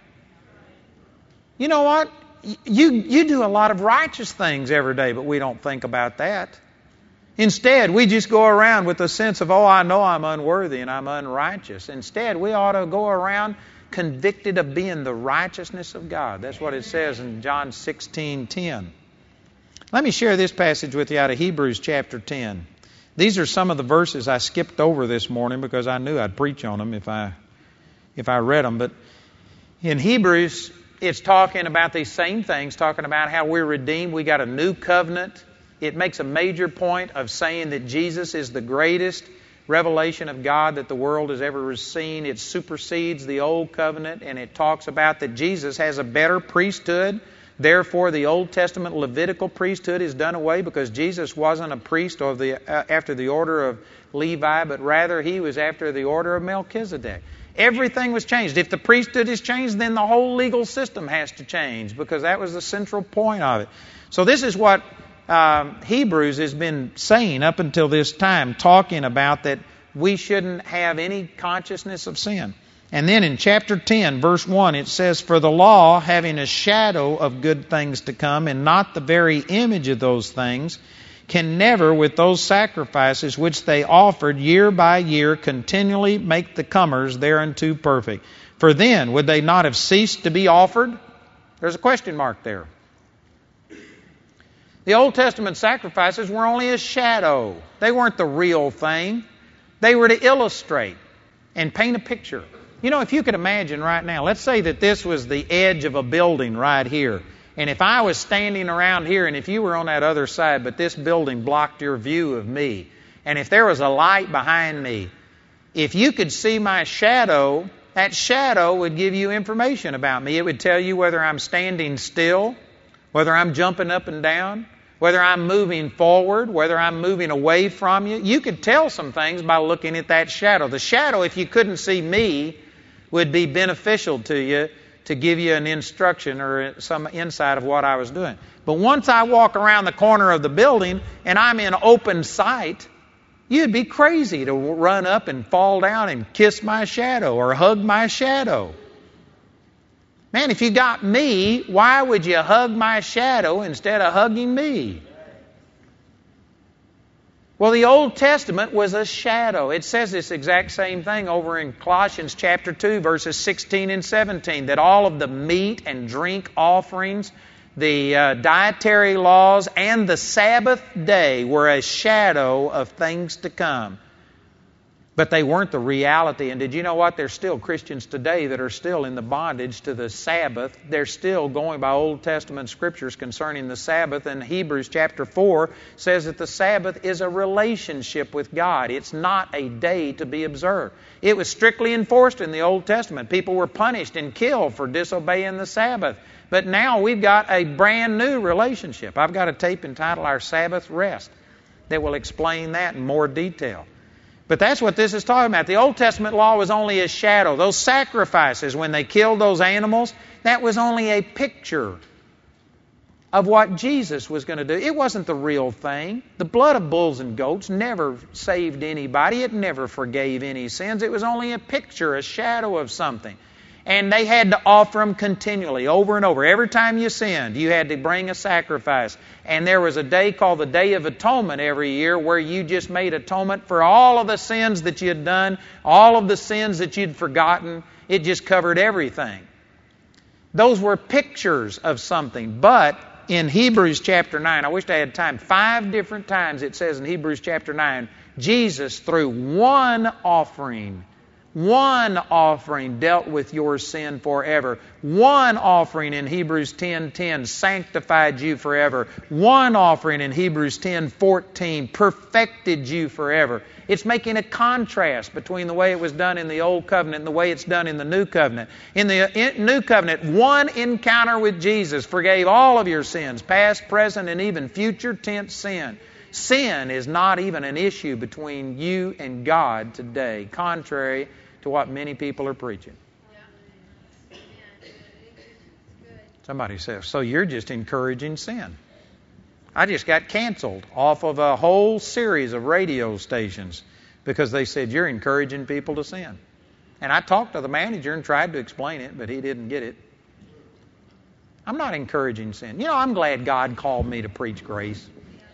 You know what? You, you do a lot of righteous things every day, but we don't think about that. Instead, we just go around with a sense of, oh, I know I'm unworthy and I'm unrighteous. Instead, we ought to go around convicted of being the righteousness of God. That's what it says in John sixteen ten. Let me share this passage with you out of Hebrews chapter ten. These are some of the verses I skipped over this morning because I knew I'd preach on them if I if I read them. But in Hebrews, it's talking about these same things, talking about how we're redeemed. We got a new covenant. It makes a major point of saying that Jesus is the greatest revelation of God that the world has ever seen. It supersedes the old covenant, and it talks about that Jesus has a better priesthood. Therefore, the Old Testament Levitical priesthood is done away because Jesus wasn't a priest of the, uh, after the order of Levi, but rather he was after the order of Melchizedek. Everything was changed. If the priesthood is changed, then the whole legal system has to change because that was the central point of it. So this is what um, Hebrews has been saying up until this time, talking about that we shouldn't have any consciousness of sin. And then in chapter ten, verse one, it says, "For the law, having a shadow of good things to come, and not the very image of those things, can never, with those sacrifices which they offered year by year, continually make the comers thereunto perfect. For then would they not have ceased to be offered?" There's a question mark there. The Old Testament sacrifices were only a shadow. They weren't the real thing. They were to illustrate and paint a picture. You know, if you could imagine right now, let's say that this was the edge of a building right here. And if I was standing around here and if you were on that other side, but this building blocked your view of me, and if there was a light behind me, if you could see my shadow, that shadow would give you information about me. It would tell you whether I'm standing still, whether I'm jumping up and down, whether I'm moving forward, whether I'm moving away from you. You could tell some things by looking at that shadow. The shadow, if you couldn't see me, would be beneficial to you to give you an instruction or some insight of what I was doing. But once I walk around the corner of the building and I'm in open sight, you'd be crazy to run up and fall down and kiss my shadow or hug my shadow. Man, if you got me, why would you hug my shadow instead of hugging me? Well, the Old Testament was a shadow. It says this exact same thing over in Colossians chapter two, verses sixteen and seventeen, that all of the meat and drink offerings, the uh, dietary laws, and the Sabbath day were a shadow of things to come. But they weren't the reality. And did you know what? There's still Christians today that are still in the bondage to the Sabbath. They're still going by Old Testament scriptures concerning the Sabbath. And Hebrews chapter four says that the Sabbath is a relationship with God. It's not a day to be observed. It was strictly enforced in the Old Testament. People were punished and killed for disobeying the Sabbath. But now we've got a brand new relationship. I've got a tape entitled Our Sabbath Rest that will explain that in more detail. But that's what this is talking about. The Old Testament law was only a shadow. Those sacrifices, when they killed those animals, that was only a picture of what Jesus was going to do. It wasn't the real thing. The blood of bulls and goats never saved anybody. It never forgave any sins. It was only a picture, a shadow of something. And they had to offer them continually, over and over. Every time you sinned, you had to bring a sacrifice. And there was a day called the Day of Atonement every year where you just made atonement for all of the sins that you had done, all of the sins that you'd forgotten. It just covered everything. Those were pictures of something. But in Hebrews chapter nine, I wish I had time, five different times it says in Hebrews chapter nine, Jesus, through one offering, One offering dealt with your sin forever. One offering in Hebrews ten ten sanctified you forever. One offering in Hebrews ten fourteen perfected you forever. It's making a contrast between the way it was done in the Old Covenant and the way it's done in the New Covenant. In the New Covenant, one encounter with Jesus forgave all of your sins, past, present, and even future tense sin. Sin is not even an issue between you and God today, contrary to what many people are preaching. Somebody says, so you're just encouraging sin. I just got canceled off of a whole series of radio stations because they said you're encouraging people to sin. And I talked to the manager and tried to explain it, but he didn't get it. I'm not encouraging sin. You know, I'm glad God called me to preach grace.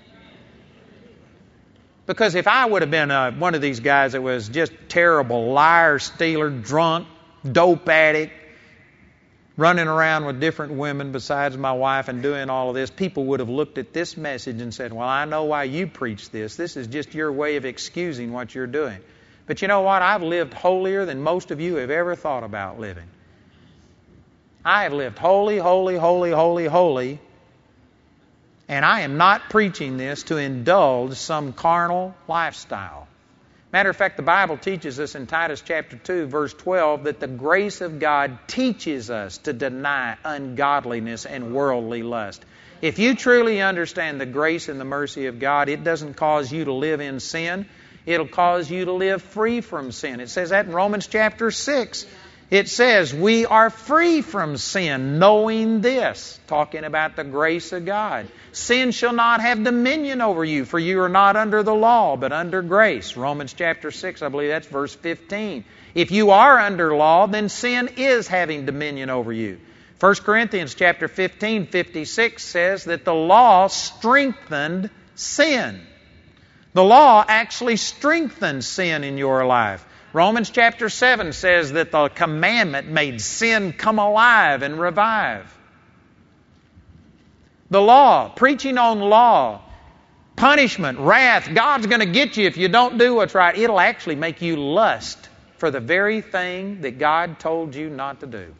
Because if I would have been uh, one of these guys that was just terrible, liar, stealer, drunk, dope addict, running around with different women besides my wife and doing all of this, people would have looked at this message and said, well, I know why you preach this. This is just your way of excusing what you're doing. But you know what? I've lived holier than most of you have ever thought about living. I have lived holy, holy, holy, holy, holy. And I am not preaching this to indulge some carnal lifestyle. Matter of fact, the Bible teaches us in Titus chapter two, verse twelve, that the grace of God teaches us to deny ungodliness and worldly lust. If you truly understand the grace and the mercy of God, it doesn't cause you to live in sin. It'll cause you to live free from sin. It says that in Romans chapter six. It says, we are free from sin, knowing this, talking about the grace of God. Sin shall not have dominion over you, for you are not under the law, but under grace. Romans chapter six, I believe that's verse fifteen. If you are under law, then sin is having dominion over you. First Corinthians chapter fifteen, fifty-six says that the law strengthened sin. The law actually strengthens sin in your life. Romans chapter seven says that the commandment made sin come alive and revive. The law, preaching on law, punishment, wrath, God's going to get you if you don't do what's right. It'll actually make you lust for the very thing that God told you not to do.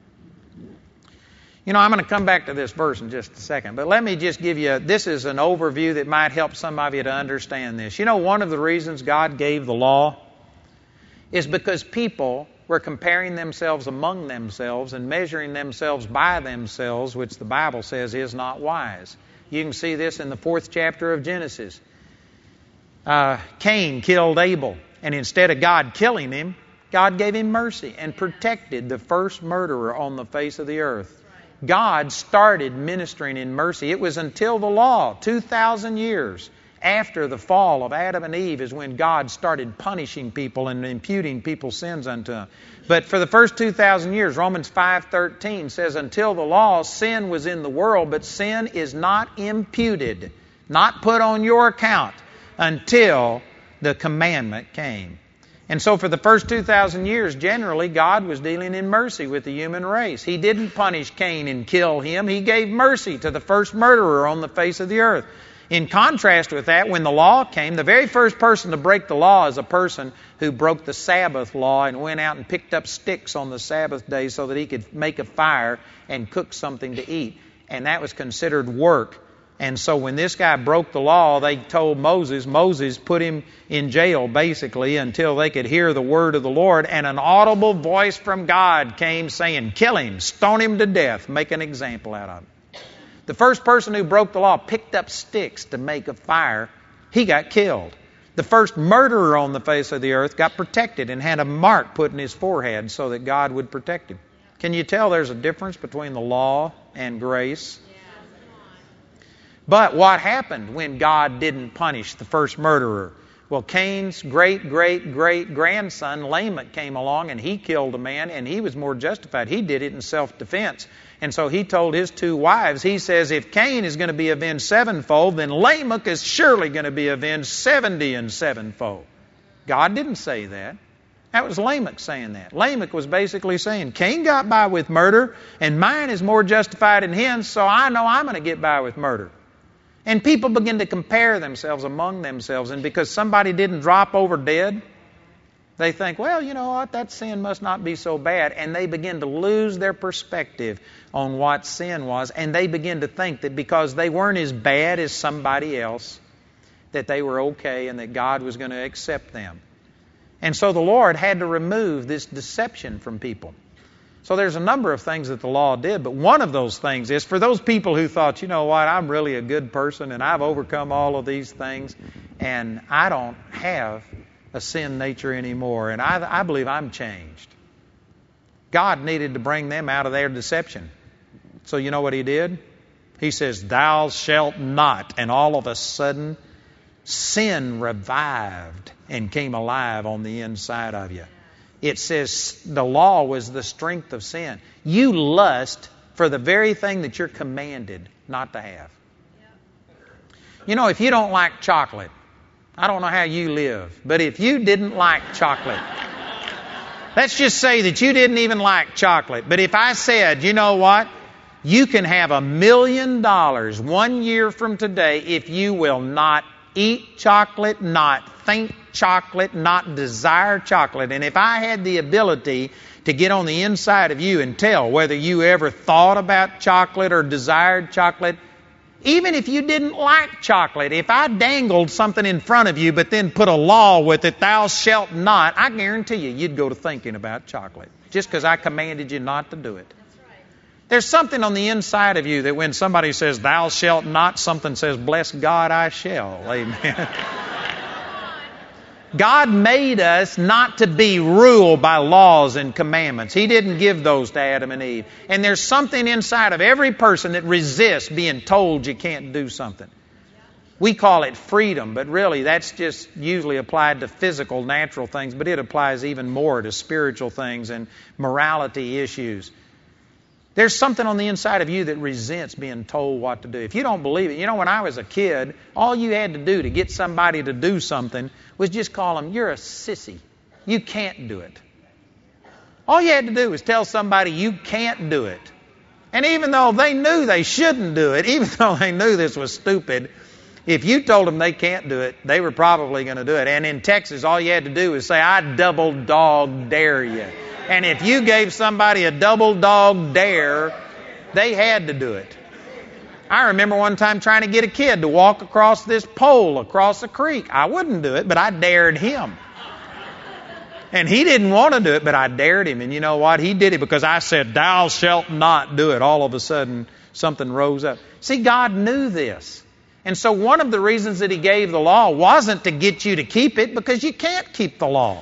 You know, I'm going to come back to this verse in just a second, but let me just give you, this is an overview that might help some of you to understand this. You know, one of the reasons God gave the law is because people were comparing themselves among themselves and measuring themselves by themselves, which the Bible says is not wise. You can see this in the fourth chapter of Genesis. Uh, Cain killed Abel, and instead of God killing him, God gave him mercy and protected the first murderer on the face of the earth. God started ministering in mercy. It was until the law, two thousand years after the fall of Adam and Eve, is when God started punishing people and imputing people's sins unto them. But for the first two thousand years, Romans five thirteen says, until the law, sin was in the world, but sin is not imputed, not put on your account, until the commandment came. And so for the first two thousand years, generally, God was dealing in mercy with the human race. He didn't punish Cain and kill him. He gave mercy to the first murderer on the face of the earth. In contrast with that, when the law came, the very first person to break the law is a person who broke the Sabbath law and went out and picked up sticks on the Sabbath day so that he could make a fire and cook something to eat. And that was considered work. And so when this guy broke the law, they told Moses, Moses put him in jail basically until they could hear the word of the Lord. And an audible voice from God came saying, kill him, stone him to death, make an example out of him. The first person who broke the law picked up sticks to make a fire. He got killed. The first murderer on the face of the earth got protected and had a mark put in his forehead so that God would protect him. Can you tell there's a difference between the law and grace? But what happened when God didn't punish the first murderer? Well, Cain's great, great, great grandson, Lamech, came along and he killed a man, and he was more justified. He did it in self-defense. And so he told his two wives, he says, if Cain is going to be avenged sevenfold, then Lamech is surely going to be avenged seventy and sevenfold. God didn't say that. That was Lamech saying that. Lamech was basically saying, Cain got by with murder, and mine is more justified than his, so I know I'm going to get by with murder. And people begin to compare themselves among themselves, and because somebody didn't drop over dead, They think, well, you know what, that sin must not be so bad. And they begin to lose their perspective on what sin was. And they begin to think that because they weren't as bad as somebody else, that they were okay and that God was going to accept them. And so the Lord had to remove this deception from people. So there's a number of things that the law did, but one of those things is for those people who thought, you know what, I'm really a good person and I've overcome all of these things and I don't have a sin nature anymore, and I, I believe I'm changed. God needed to bring them out of their deception. So you know what He did? He says, thou shalt not. And all of a sudden, sin revived and came alive on the inside of you. It says the law was the strength of sin. You lust for the very thing that you're commanded not to have. You know, if you don't like chocolate, I don't know how you live, but if you didn't like chocolate, let's just say that you didn't even like chocolate, but if I said, you know what, you can have a million dollars one year from today if you will not eat chocolate, not think chocolate, not desire chocolate. And if I had the ability to get on the inside of you and tell whether you ever thought about chocolate or desired chocolate, even if you didn't like chocolate, if I dangled something in front of you but then put a law with it, thou shalt not, I guarantee you, you'd go to thinking about chocolate just because I commanded you not to do it. There's something on the inside of you that when somebody says, thou shalt not, something says, bless God, I shall. Amen. God made us not to be ruled by laws and commandments. He didn't give those to Adam and Eve. And there's something inside of every person that resists being told you can't do something. We call it freedom, but really that's just usually applied to physical, natural things, but it applies even more to spiritual things and morality issues. There's something on the inside of you that resents being told what to do. If you don't believe it, you know, when I was a kid, all you had to do to get somebody to do something was just call them, you're a sissy. You can't do it. All you had to do was tell somebody you can't do it. And even though they knew they shouldn't do it, even though they knew this was stupid, if you told them they can't do it, they were probably going to do it. And in Texas, all you had to do was say, I double dog dare you. And if you gave somebody a double dog dare, they had to do it. I remember one time trying to get a kid to walk across this pole across a creek. I wouldn't do it, but I dared him. And he didn't want to do it, but I dared him. And you know what? He did it because I said, thou shalt not do it. All of a sudden, something rose up. See, God knew this. And so one of the reasons that He gave the law wasn't to get you to keep it, because you can't keep the law.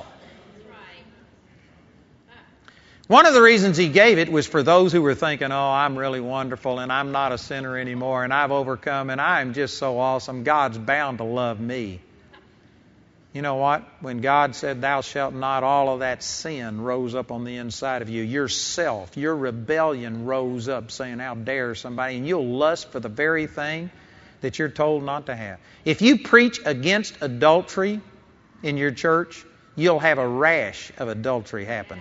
One of the reasons He gave it was for those who were thinking, oh, I'm really wonderful and I'm not a sinner anymore and I've overcome and I'm just so awesome. God's bound to love me. You know what? When God said, thou shalt not, all of that sin rose up on the inside of you. Yourself, your rebellion rose up saying, how dare somebody? And you'll lust for the very thing that you're told not to have. If you preach against adultery in your church, you'll have a rash of adultery happen.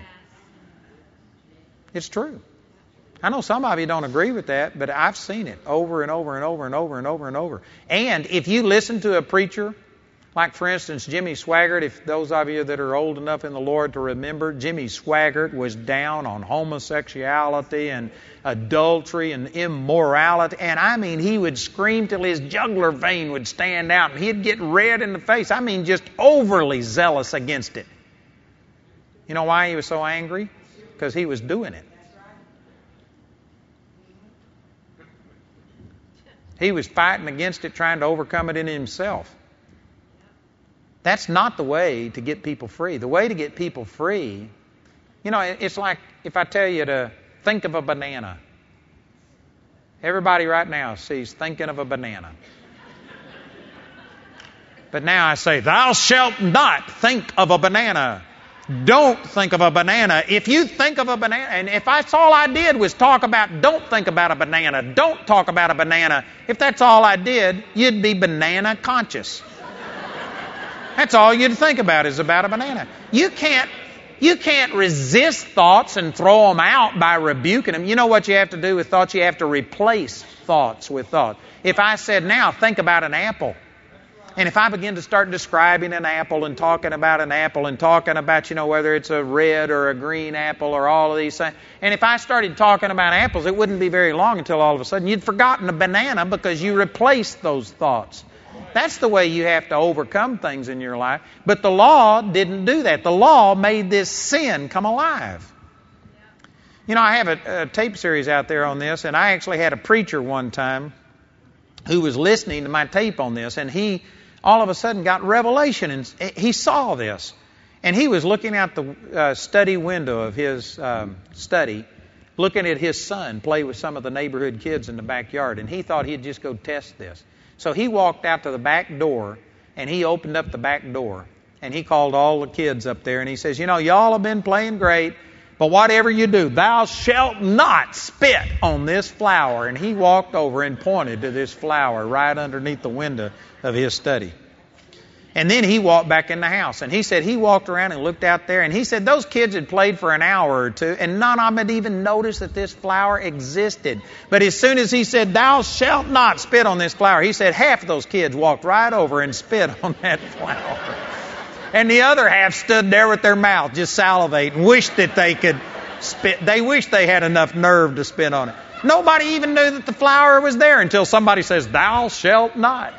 It's true. I know some of you don't agree with that, but I've seen it over and over and over and over and over and over. And if you listen to a preacher, like for instance Jimmy Swaggart, if those of you that are old enough in the Lord to remember, Jimmy Swaggart was down on homosexuality and adultery and immorality. And I mean, he would scream till his jugular vein would stand out and he'd get red in the face. I mean, just overly zealous against it. You know why he was so angry? Because he was doing it. He was fighting against it, trying to overcome it in himself. That's not the way to get people free. The way to get people free, you know, it's like if I tell you to think of a banana. Everybody right now sees thinking of a banana. But now I say, thou shalt not think of a banana. Don't think of a banana. If you think of a banana, and if that's all I did was talk about don't think about a banana, don't talk about a banana, if that's all I did, you'd be banana conscious. That's all you'd think about is about a banana. You can't, you can't resist thoughts and throw them out by rebuking them. You know what you have to do with thoughts? You have to replace thoughts with thoughts. If I said, now think about an apple, And if I begin to start describing an apple and talking about an apple and talking about, you know, whether it's a red or a green apple or all of these things, and if I started talking about apples, it wouldn't be very long until all of a sudden you'd forgotten a banana because you replaced those thoughts. That's the way you have to overcome things in your life. But the law didn't do that. The law made this sin come alive. You know, I have a, a tape series out there on this, and I actually had a preacher one time who was listening to my tape on this, and he all of a sudden got revelation, and he saw this. And he was looking out the uh, study window of his um, study, looking at his son play with some of the neighborhood kids in the backyard, and he thought he'd just go test this. So he walked out to the back door, and he opened up the back door, and he called all the kids up there, and he says, you know, y'all have been playing great, but whatever you do, thou shalt not spit on this flower. And he walked over and pointed to this flower right underneath the window of his study. And then he walked back in the house. And he said he walked around and looked out there. And he said those kids had played for an hour or two. And none of them had even noticed that this flower existed. But as soon as he said, thou shalt not spit on this flower, he said half of those kids walked right over and spit on that flower. And the other half stood there with their mouth just salivating, and wished that they could spit. They wished they had enough nerve to spit on it. Nobody even knew that the flower was there until somebody says, thou shalt not.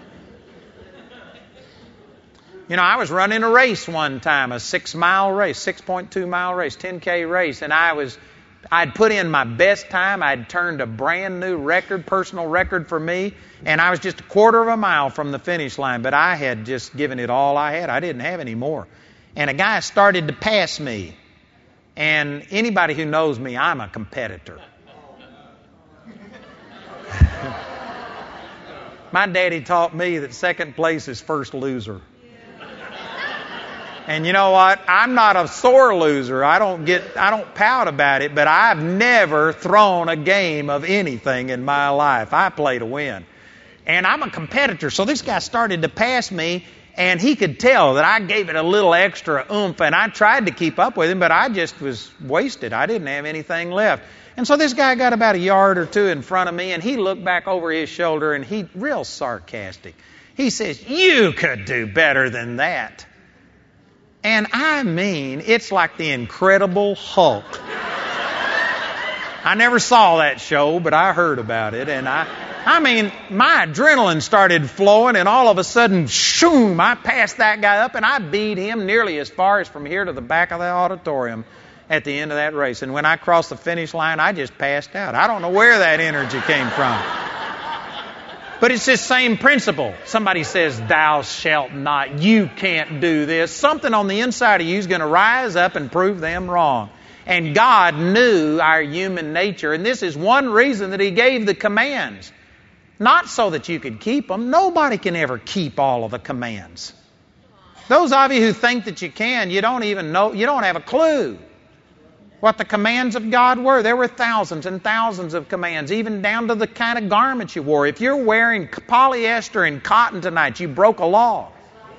You know, I was running a race one time, a six-mile race, six point two mile race, ten K race, and I was, I'd put in my best time. I'd turned a brand new record, personal record for me, and I was just a quarter of a mile from the finish line, but I had just given it all I had. I didn't have any more. And a guy started to pass me, and anybody who knows me, I'm a competitor. My daddy taught me that second place is first loser. And you know what? I'm not a sore loser. I don't get, I don't pout about it, but I've never thrown a game of anything in my life. I play to win. And I'm a competitor. So this guy started to pass me, and he could tell that I gave it a little extra oomph, and I tried to keep up with him, but I just was wasted. I didn't have anything left. And so this guy got about a yard or two in front of me, and he looked back over his shoulder, and he, real sarcastic, he says, you could do better than that. And I mean, it's like the Incredible Hulk. I never saw that show, but I heard about it. And I, I mean, my adrenaline started flowing, and all of a sudden, shoom, I passed that guy up, and I beat him nearly as far as from here to the back of the auditorium at the end of that race. And when I crossed the finish line, I just passed out. I don't know where that energy came from. But it's this same principle. Somebody says, thou shalt not. You can't do this. Something on the inside of you is going to rise up and prove them wrong. And God knew our human nature. And this is one reason that He gave the commands. Not so that you could keep them. Nobody can ever keep all of the commands. Those of you who think that you can, you don't even know, you don't have a clue what the commands of God were. There were thousands and thousands of commands, even down to the kind of garments you wore. If you're wearing polyester and cotton tonight, you broke a law.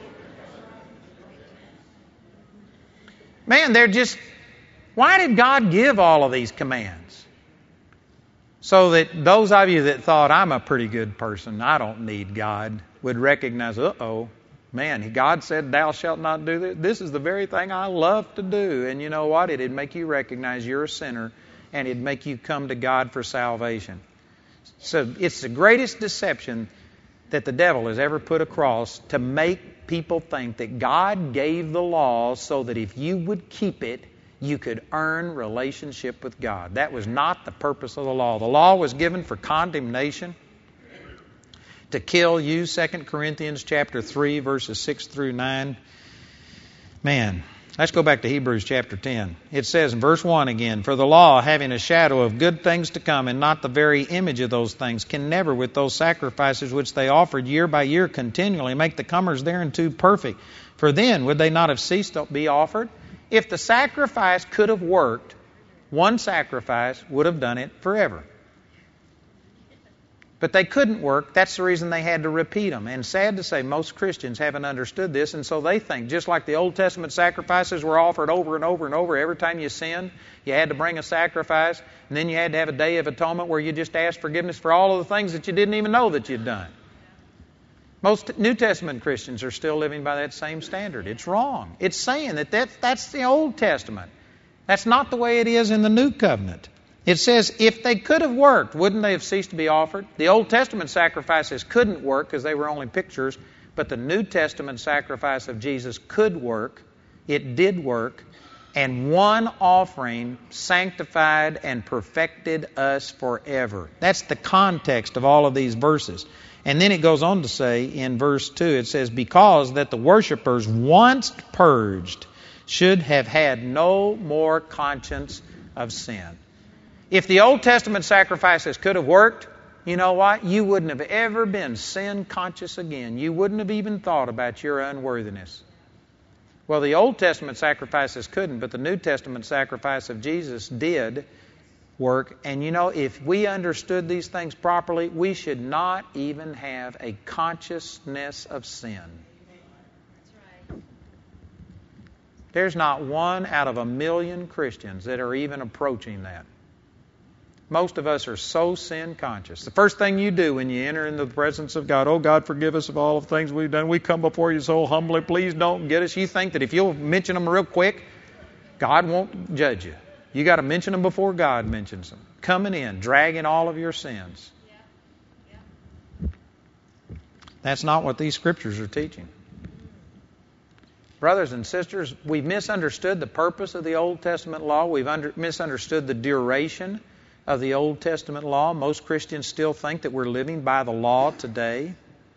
Man, they're just, why did God give all of these commands? So that those of you that thought, I'm a pretty good person, I don't need God, would recognize, uh-oh, man, God said, thou shalt not do this. This is the very thing I love to do. And you know what? It'd make you recognize you're a sinner, and it'd make you come to God for salvation. So it's the greatest deception that the devil has ever put across, to make people think that God gave the law so that if you would keep it, you could earn relationship with God. That was not the purpose of the law. The law was given for condemnation, to kill you. Second Corinthians chapter three, verses six through nine. Man, let's go back to Hebrews chapter ten. It says in verse one again, for the law, having a shadow of good things to come, and not the very image of those things, can never, with those sacrifices which they offered year by year continually, make the comers thereunto perfect. For then would they not have ceased to be offered? If the sacrifice could have worked, one sacrifice would have done it forever. But they couldn't work. That's the reason they had to repeat them. And sad to say, most Christians haven't understood this, and so they think, just like the Old Testament sacrifices were offered over and over and over, every time you sinned, you had to bring a sacrifice, and then you had to have a day of atonement where you just asked forgiveness for all of the things that you didn't even know that you'd done. Most New Testament Christians are still living by that same standard. It's wrong. It's saying that, that that's the Old Testament. That's not the way it is in the New Covenant. It says if they could have worked, wouldn't they have ceased to be offered? The Old Testament sacrifices couldn't work because they were only pictures, but the New Testament sacrifice of Jesus could work. It did work. And one offering sanctified and perfected us forever. That's the context of all of these verses. And then it goes on to say in verse two, it says, because that the worshipers once purged should have had no more conscience of sin. If the Old Testament sacrifices could have worked, you know what? You wouldn't have ever been sin conscious again. You wouldn't have even thought about your unworthiness. Well, the Old Testament sacrifices couldn't, but the New Testament sacrifice of Jesus did work. And you know, if we understood these things properly, we should not even have a consciousness of sin.
That's right.
There's not one out of a million Christians that are even approaching that. Most of us are so sin conscious. The first thing you do when you enter into the presence of God, oh God, forgive us of all the things we've done. We come before you so humbly. Please don't get us. You think that if you'll mention them real quick, God won't judge you. You got to mention them before God mentions them. Coming in, dragging all of your sins.
Yeah. Yeah.
That's not what these scriptures are teaching. Brothers and sisters, we've misunderstood the purpose of the Old Testament law. We've under, misunderstood the duration of the Old Testament law. Most Christians still think that we're living by the law today.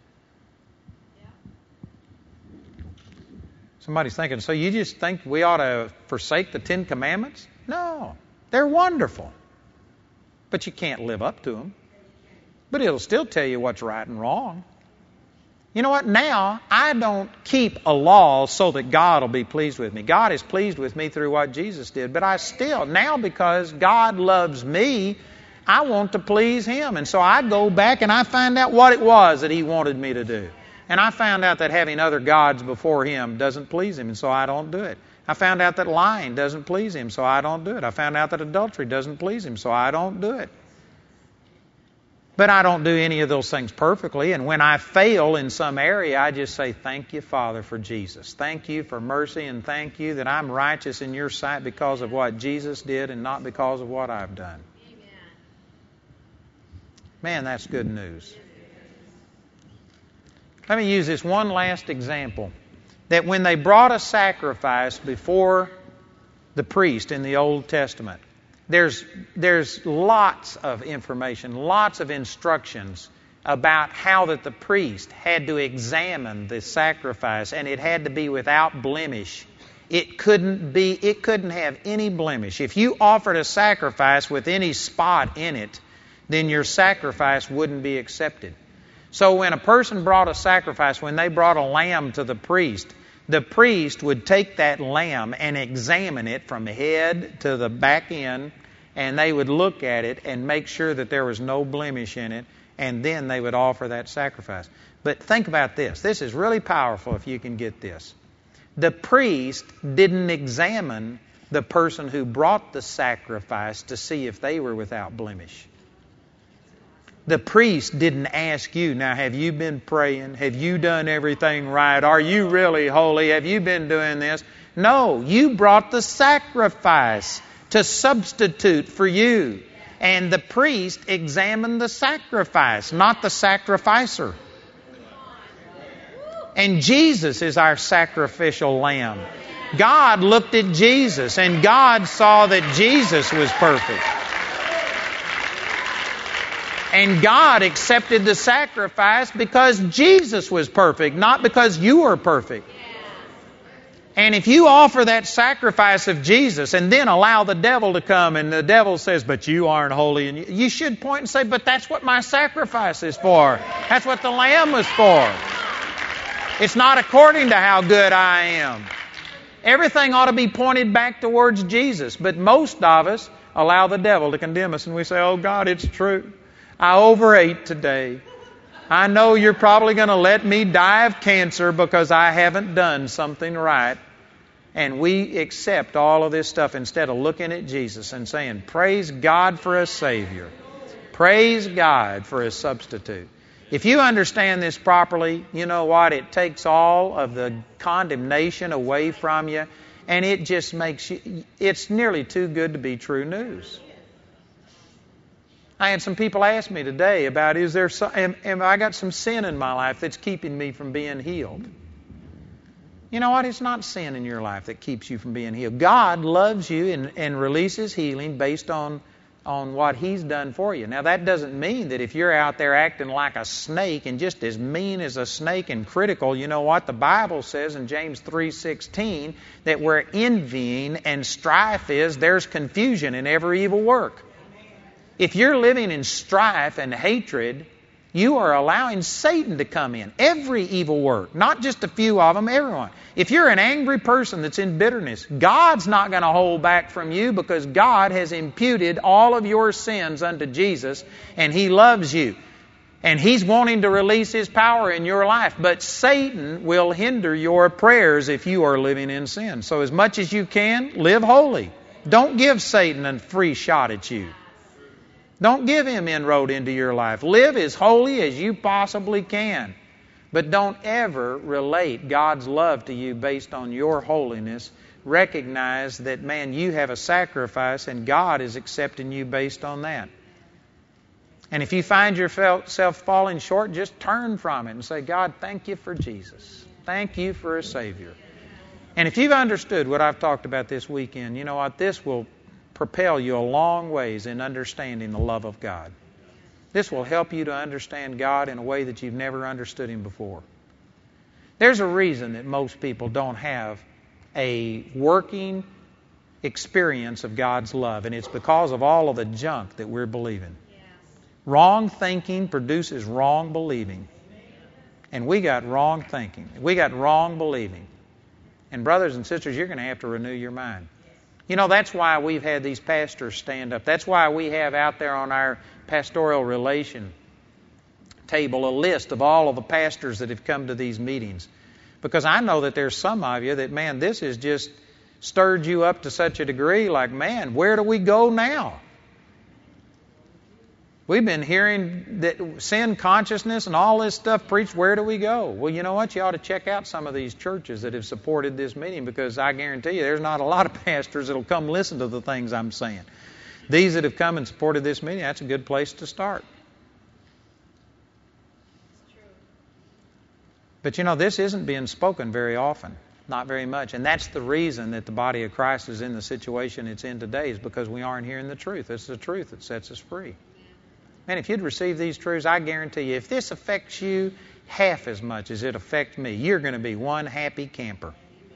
Somebody's thinking, so you just think we ought to forsake the Ten Commandments? No, they're wonderful. But you can't live up to them. But it'll still tell you what's right and wrong. You know what? Now, I don't keep a law so that God will be pleased with me. God is pleased with me through what Jesus did. But I still, now because God loves me, I want to please Him. And so I go back and I find out what it was that He wanted me to do. And I found out that having other gods before Him doesn't please Him, and so I don't do it. I found out that lying doesn't please Him, so I don't do it. I found out that adultery doesn't please Him, so I don't do it. But I don't do any of those things perfectly, and when I fail in some area, I just say, thank you, Father, for Jesus. Thank you for mercy, and thank you that I'm righteous in your sight because of what Jesus did and not because of what I've done.
Amen.
Man, that's good news. Let me use this one last example. That when they brought a sacrifice before the priest in the Old Testament, there's, there's lots of information, lots of instructions about how that the priest had to examine the sacrifice, and it had to be without blemish. It couldn't be, it couldn't have any blemish. If you offered a sacrifice with any spot in it, then your sacrifice wouldn't be accepted. So when a person brought a sacrifice, when they brought a lamb to the priest, the priest would take that lamb and examine it from the head to the back end, and they would look at it and make sure that there was no blemish in it, and then they would offer that sacrifice. But think about this. This is really powerful if you can get this. The priest didn't examine the person who brought the sacrifice to see if they were without blemish. The priest didn't ask you, now have you been praying? Have you done everything right? Are you really holy? Have you been doing this? No, you brought the sacrifice to substitute for you. And the priest examined the sacrifice, not the sacrificer. And Jesus is our sacrificial lamb. God looked at Jesus and God saw that Jesus was perfect. And God accepted the sacrifice because Jesus was perfect, not because you were perfect. And if you offer that sacrifice of Jesus and then allow the devil to come and the devil says, but you aren't holy, and you should point and say, but that's what my sacrifice is for. That's what the lamb was for. It's not according to how good I am. Everything ought to be pointed back towards Jesus. But most of us allow the devil to condemn us, and we say, oh God, it's true. I overate today. I know you're probably going to let me die of cancer because I haven't done something right. And we accept all of this stuff instead of looking at Jesus and saying, praise God for a Savior. Praise God for a substitute. If you understand this properly, you know what? It takes all of the condemnation away from you, and it just makes you, it's nearly too good to be true news. I had some people ask me today about, is there some, am, am I got some sin in my life that's keeping me from being healed? You know what? It's not sin in your life that keeps you from being healed. God loves you and, and releases healing based on on what He's done for you. Now, that doesn't mean that if you're out there acting like a snake and just as mean as a snake and critical, you know what? The Bible says in James three sixteen that where envying and strife is, there's confusion in every evil work. If you're living in strife and hatred, you are allowing Satan to come in. Every evil work, not just a few of them, everyone. If you're an angry person that's in bitterness, God's not going to hold back from you because God has imputed all of your sins unto Jesus and He loves you. And He's wanting to release His power in your life. But Satan will hinder your prayers if you are living in sin. So as much as you can, live holy. Don't give Satan a free shot at you. Don't give him inroad into your life. Live as holy as you possibly can. But don't ever relate God's love to you based on your holiness. Recognize that, man, you have a sacrifice and God is accepting you based on that. And if you find yourself falling short, just turn from it and say, God, thank you for Jesus. Thank you for a Savior. And if you've understood what I've talked about this weekend, you know what? This will propel you a long ways in understanding the love of God. This will help you to understand God in a way that you've never understood Him before. There's a reason that most people don't have a working experience of God's love, and it's because of all of the junk that we're believing. Yes. Wrong thinking produces wrong believing. And we got wrong thinking. We got wrong believing. And brothers and sisters, you're going to have to renew your mind. You know, that's why we've had these pastors stand up. That's why we have out there on our pastoral relation table a list of all of the pastors that have come to these meetings. Because I know that there's some of you that, man, this has just stirred you up to such a degree like, man, where do we go now? We've been hearing that sin consciousness and all this stuff preached. Where do we go? Well, you know what? You ought to check out some of these churches that have supported this meeting, because I guarantee you there's not a lot of pastors that will come listen to the things I'm saying. These that have come and supported this meeting, that's a good place to start. But you know, this isn't being spoken very often. Not very much. And that's the reason that the body of Christ is in the situation it's in today, is because we aren't hearing the truth. It's the truth that sets us free. Man, if you'd receive these truths, I guarantee you, if this affects you half as much as it affects me, you're going to be one happy camper.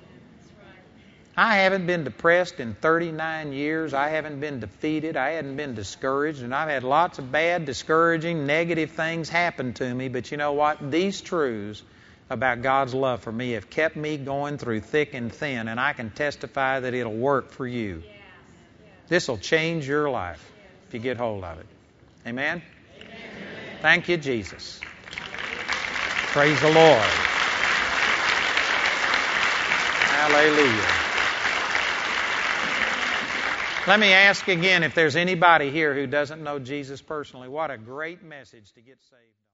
I haven't been depressed in thirty-nine years. I haven't been defeated. I haven't been discouraged. And I've had lots of bad, discouraging, negative things happen to me. But you know what? These truths about God's love for me have kept me going through thick and thin. And I can testify that it'll work for you. This will change your life if you get hold of it. Amen? Amen? Thank you, Jesus. Praise the Lord. Hallelujah. Let me ask again, if there's anybody here who doesn't know Jesus personally, what a great message to get saved.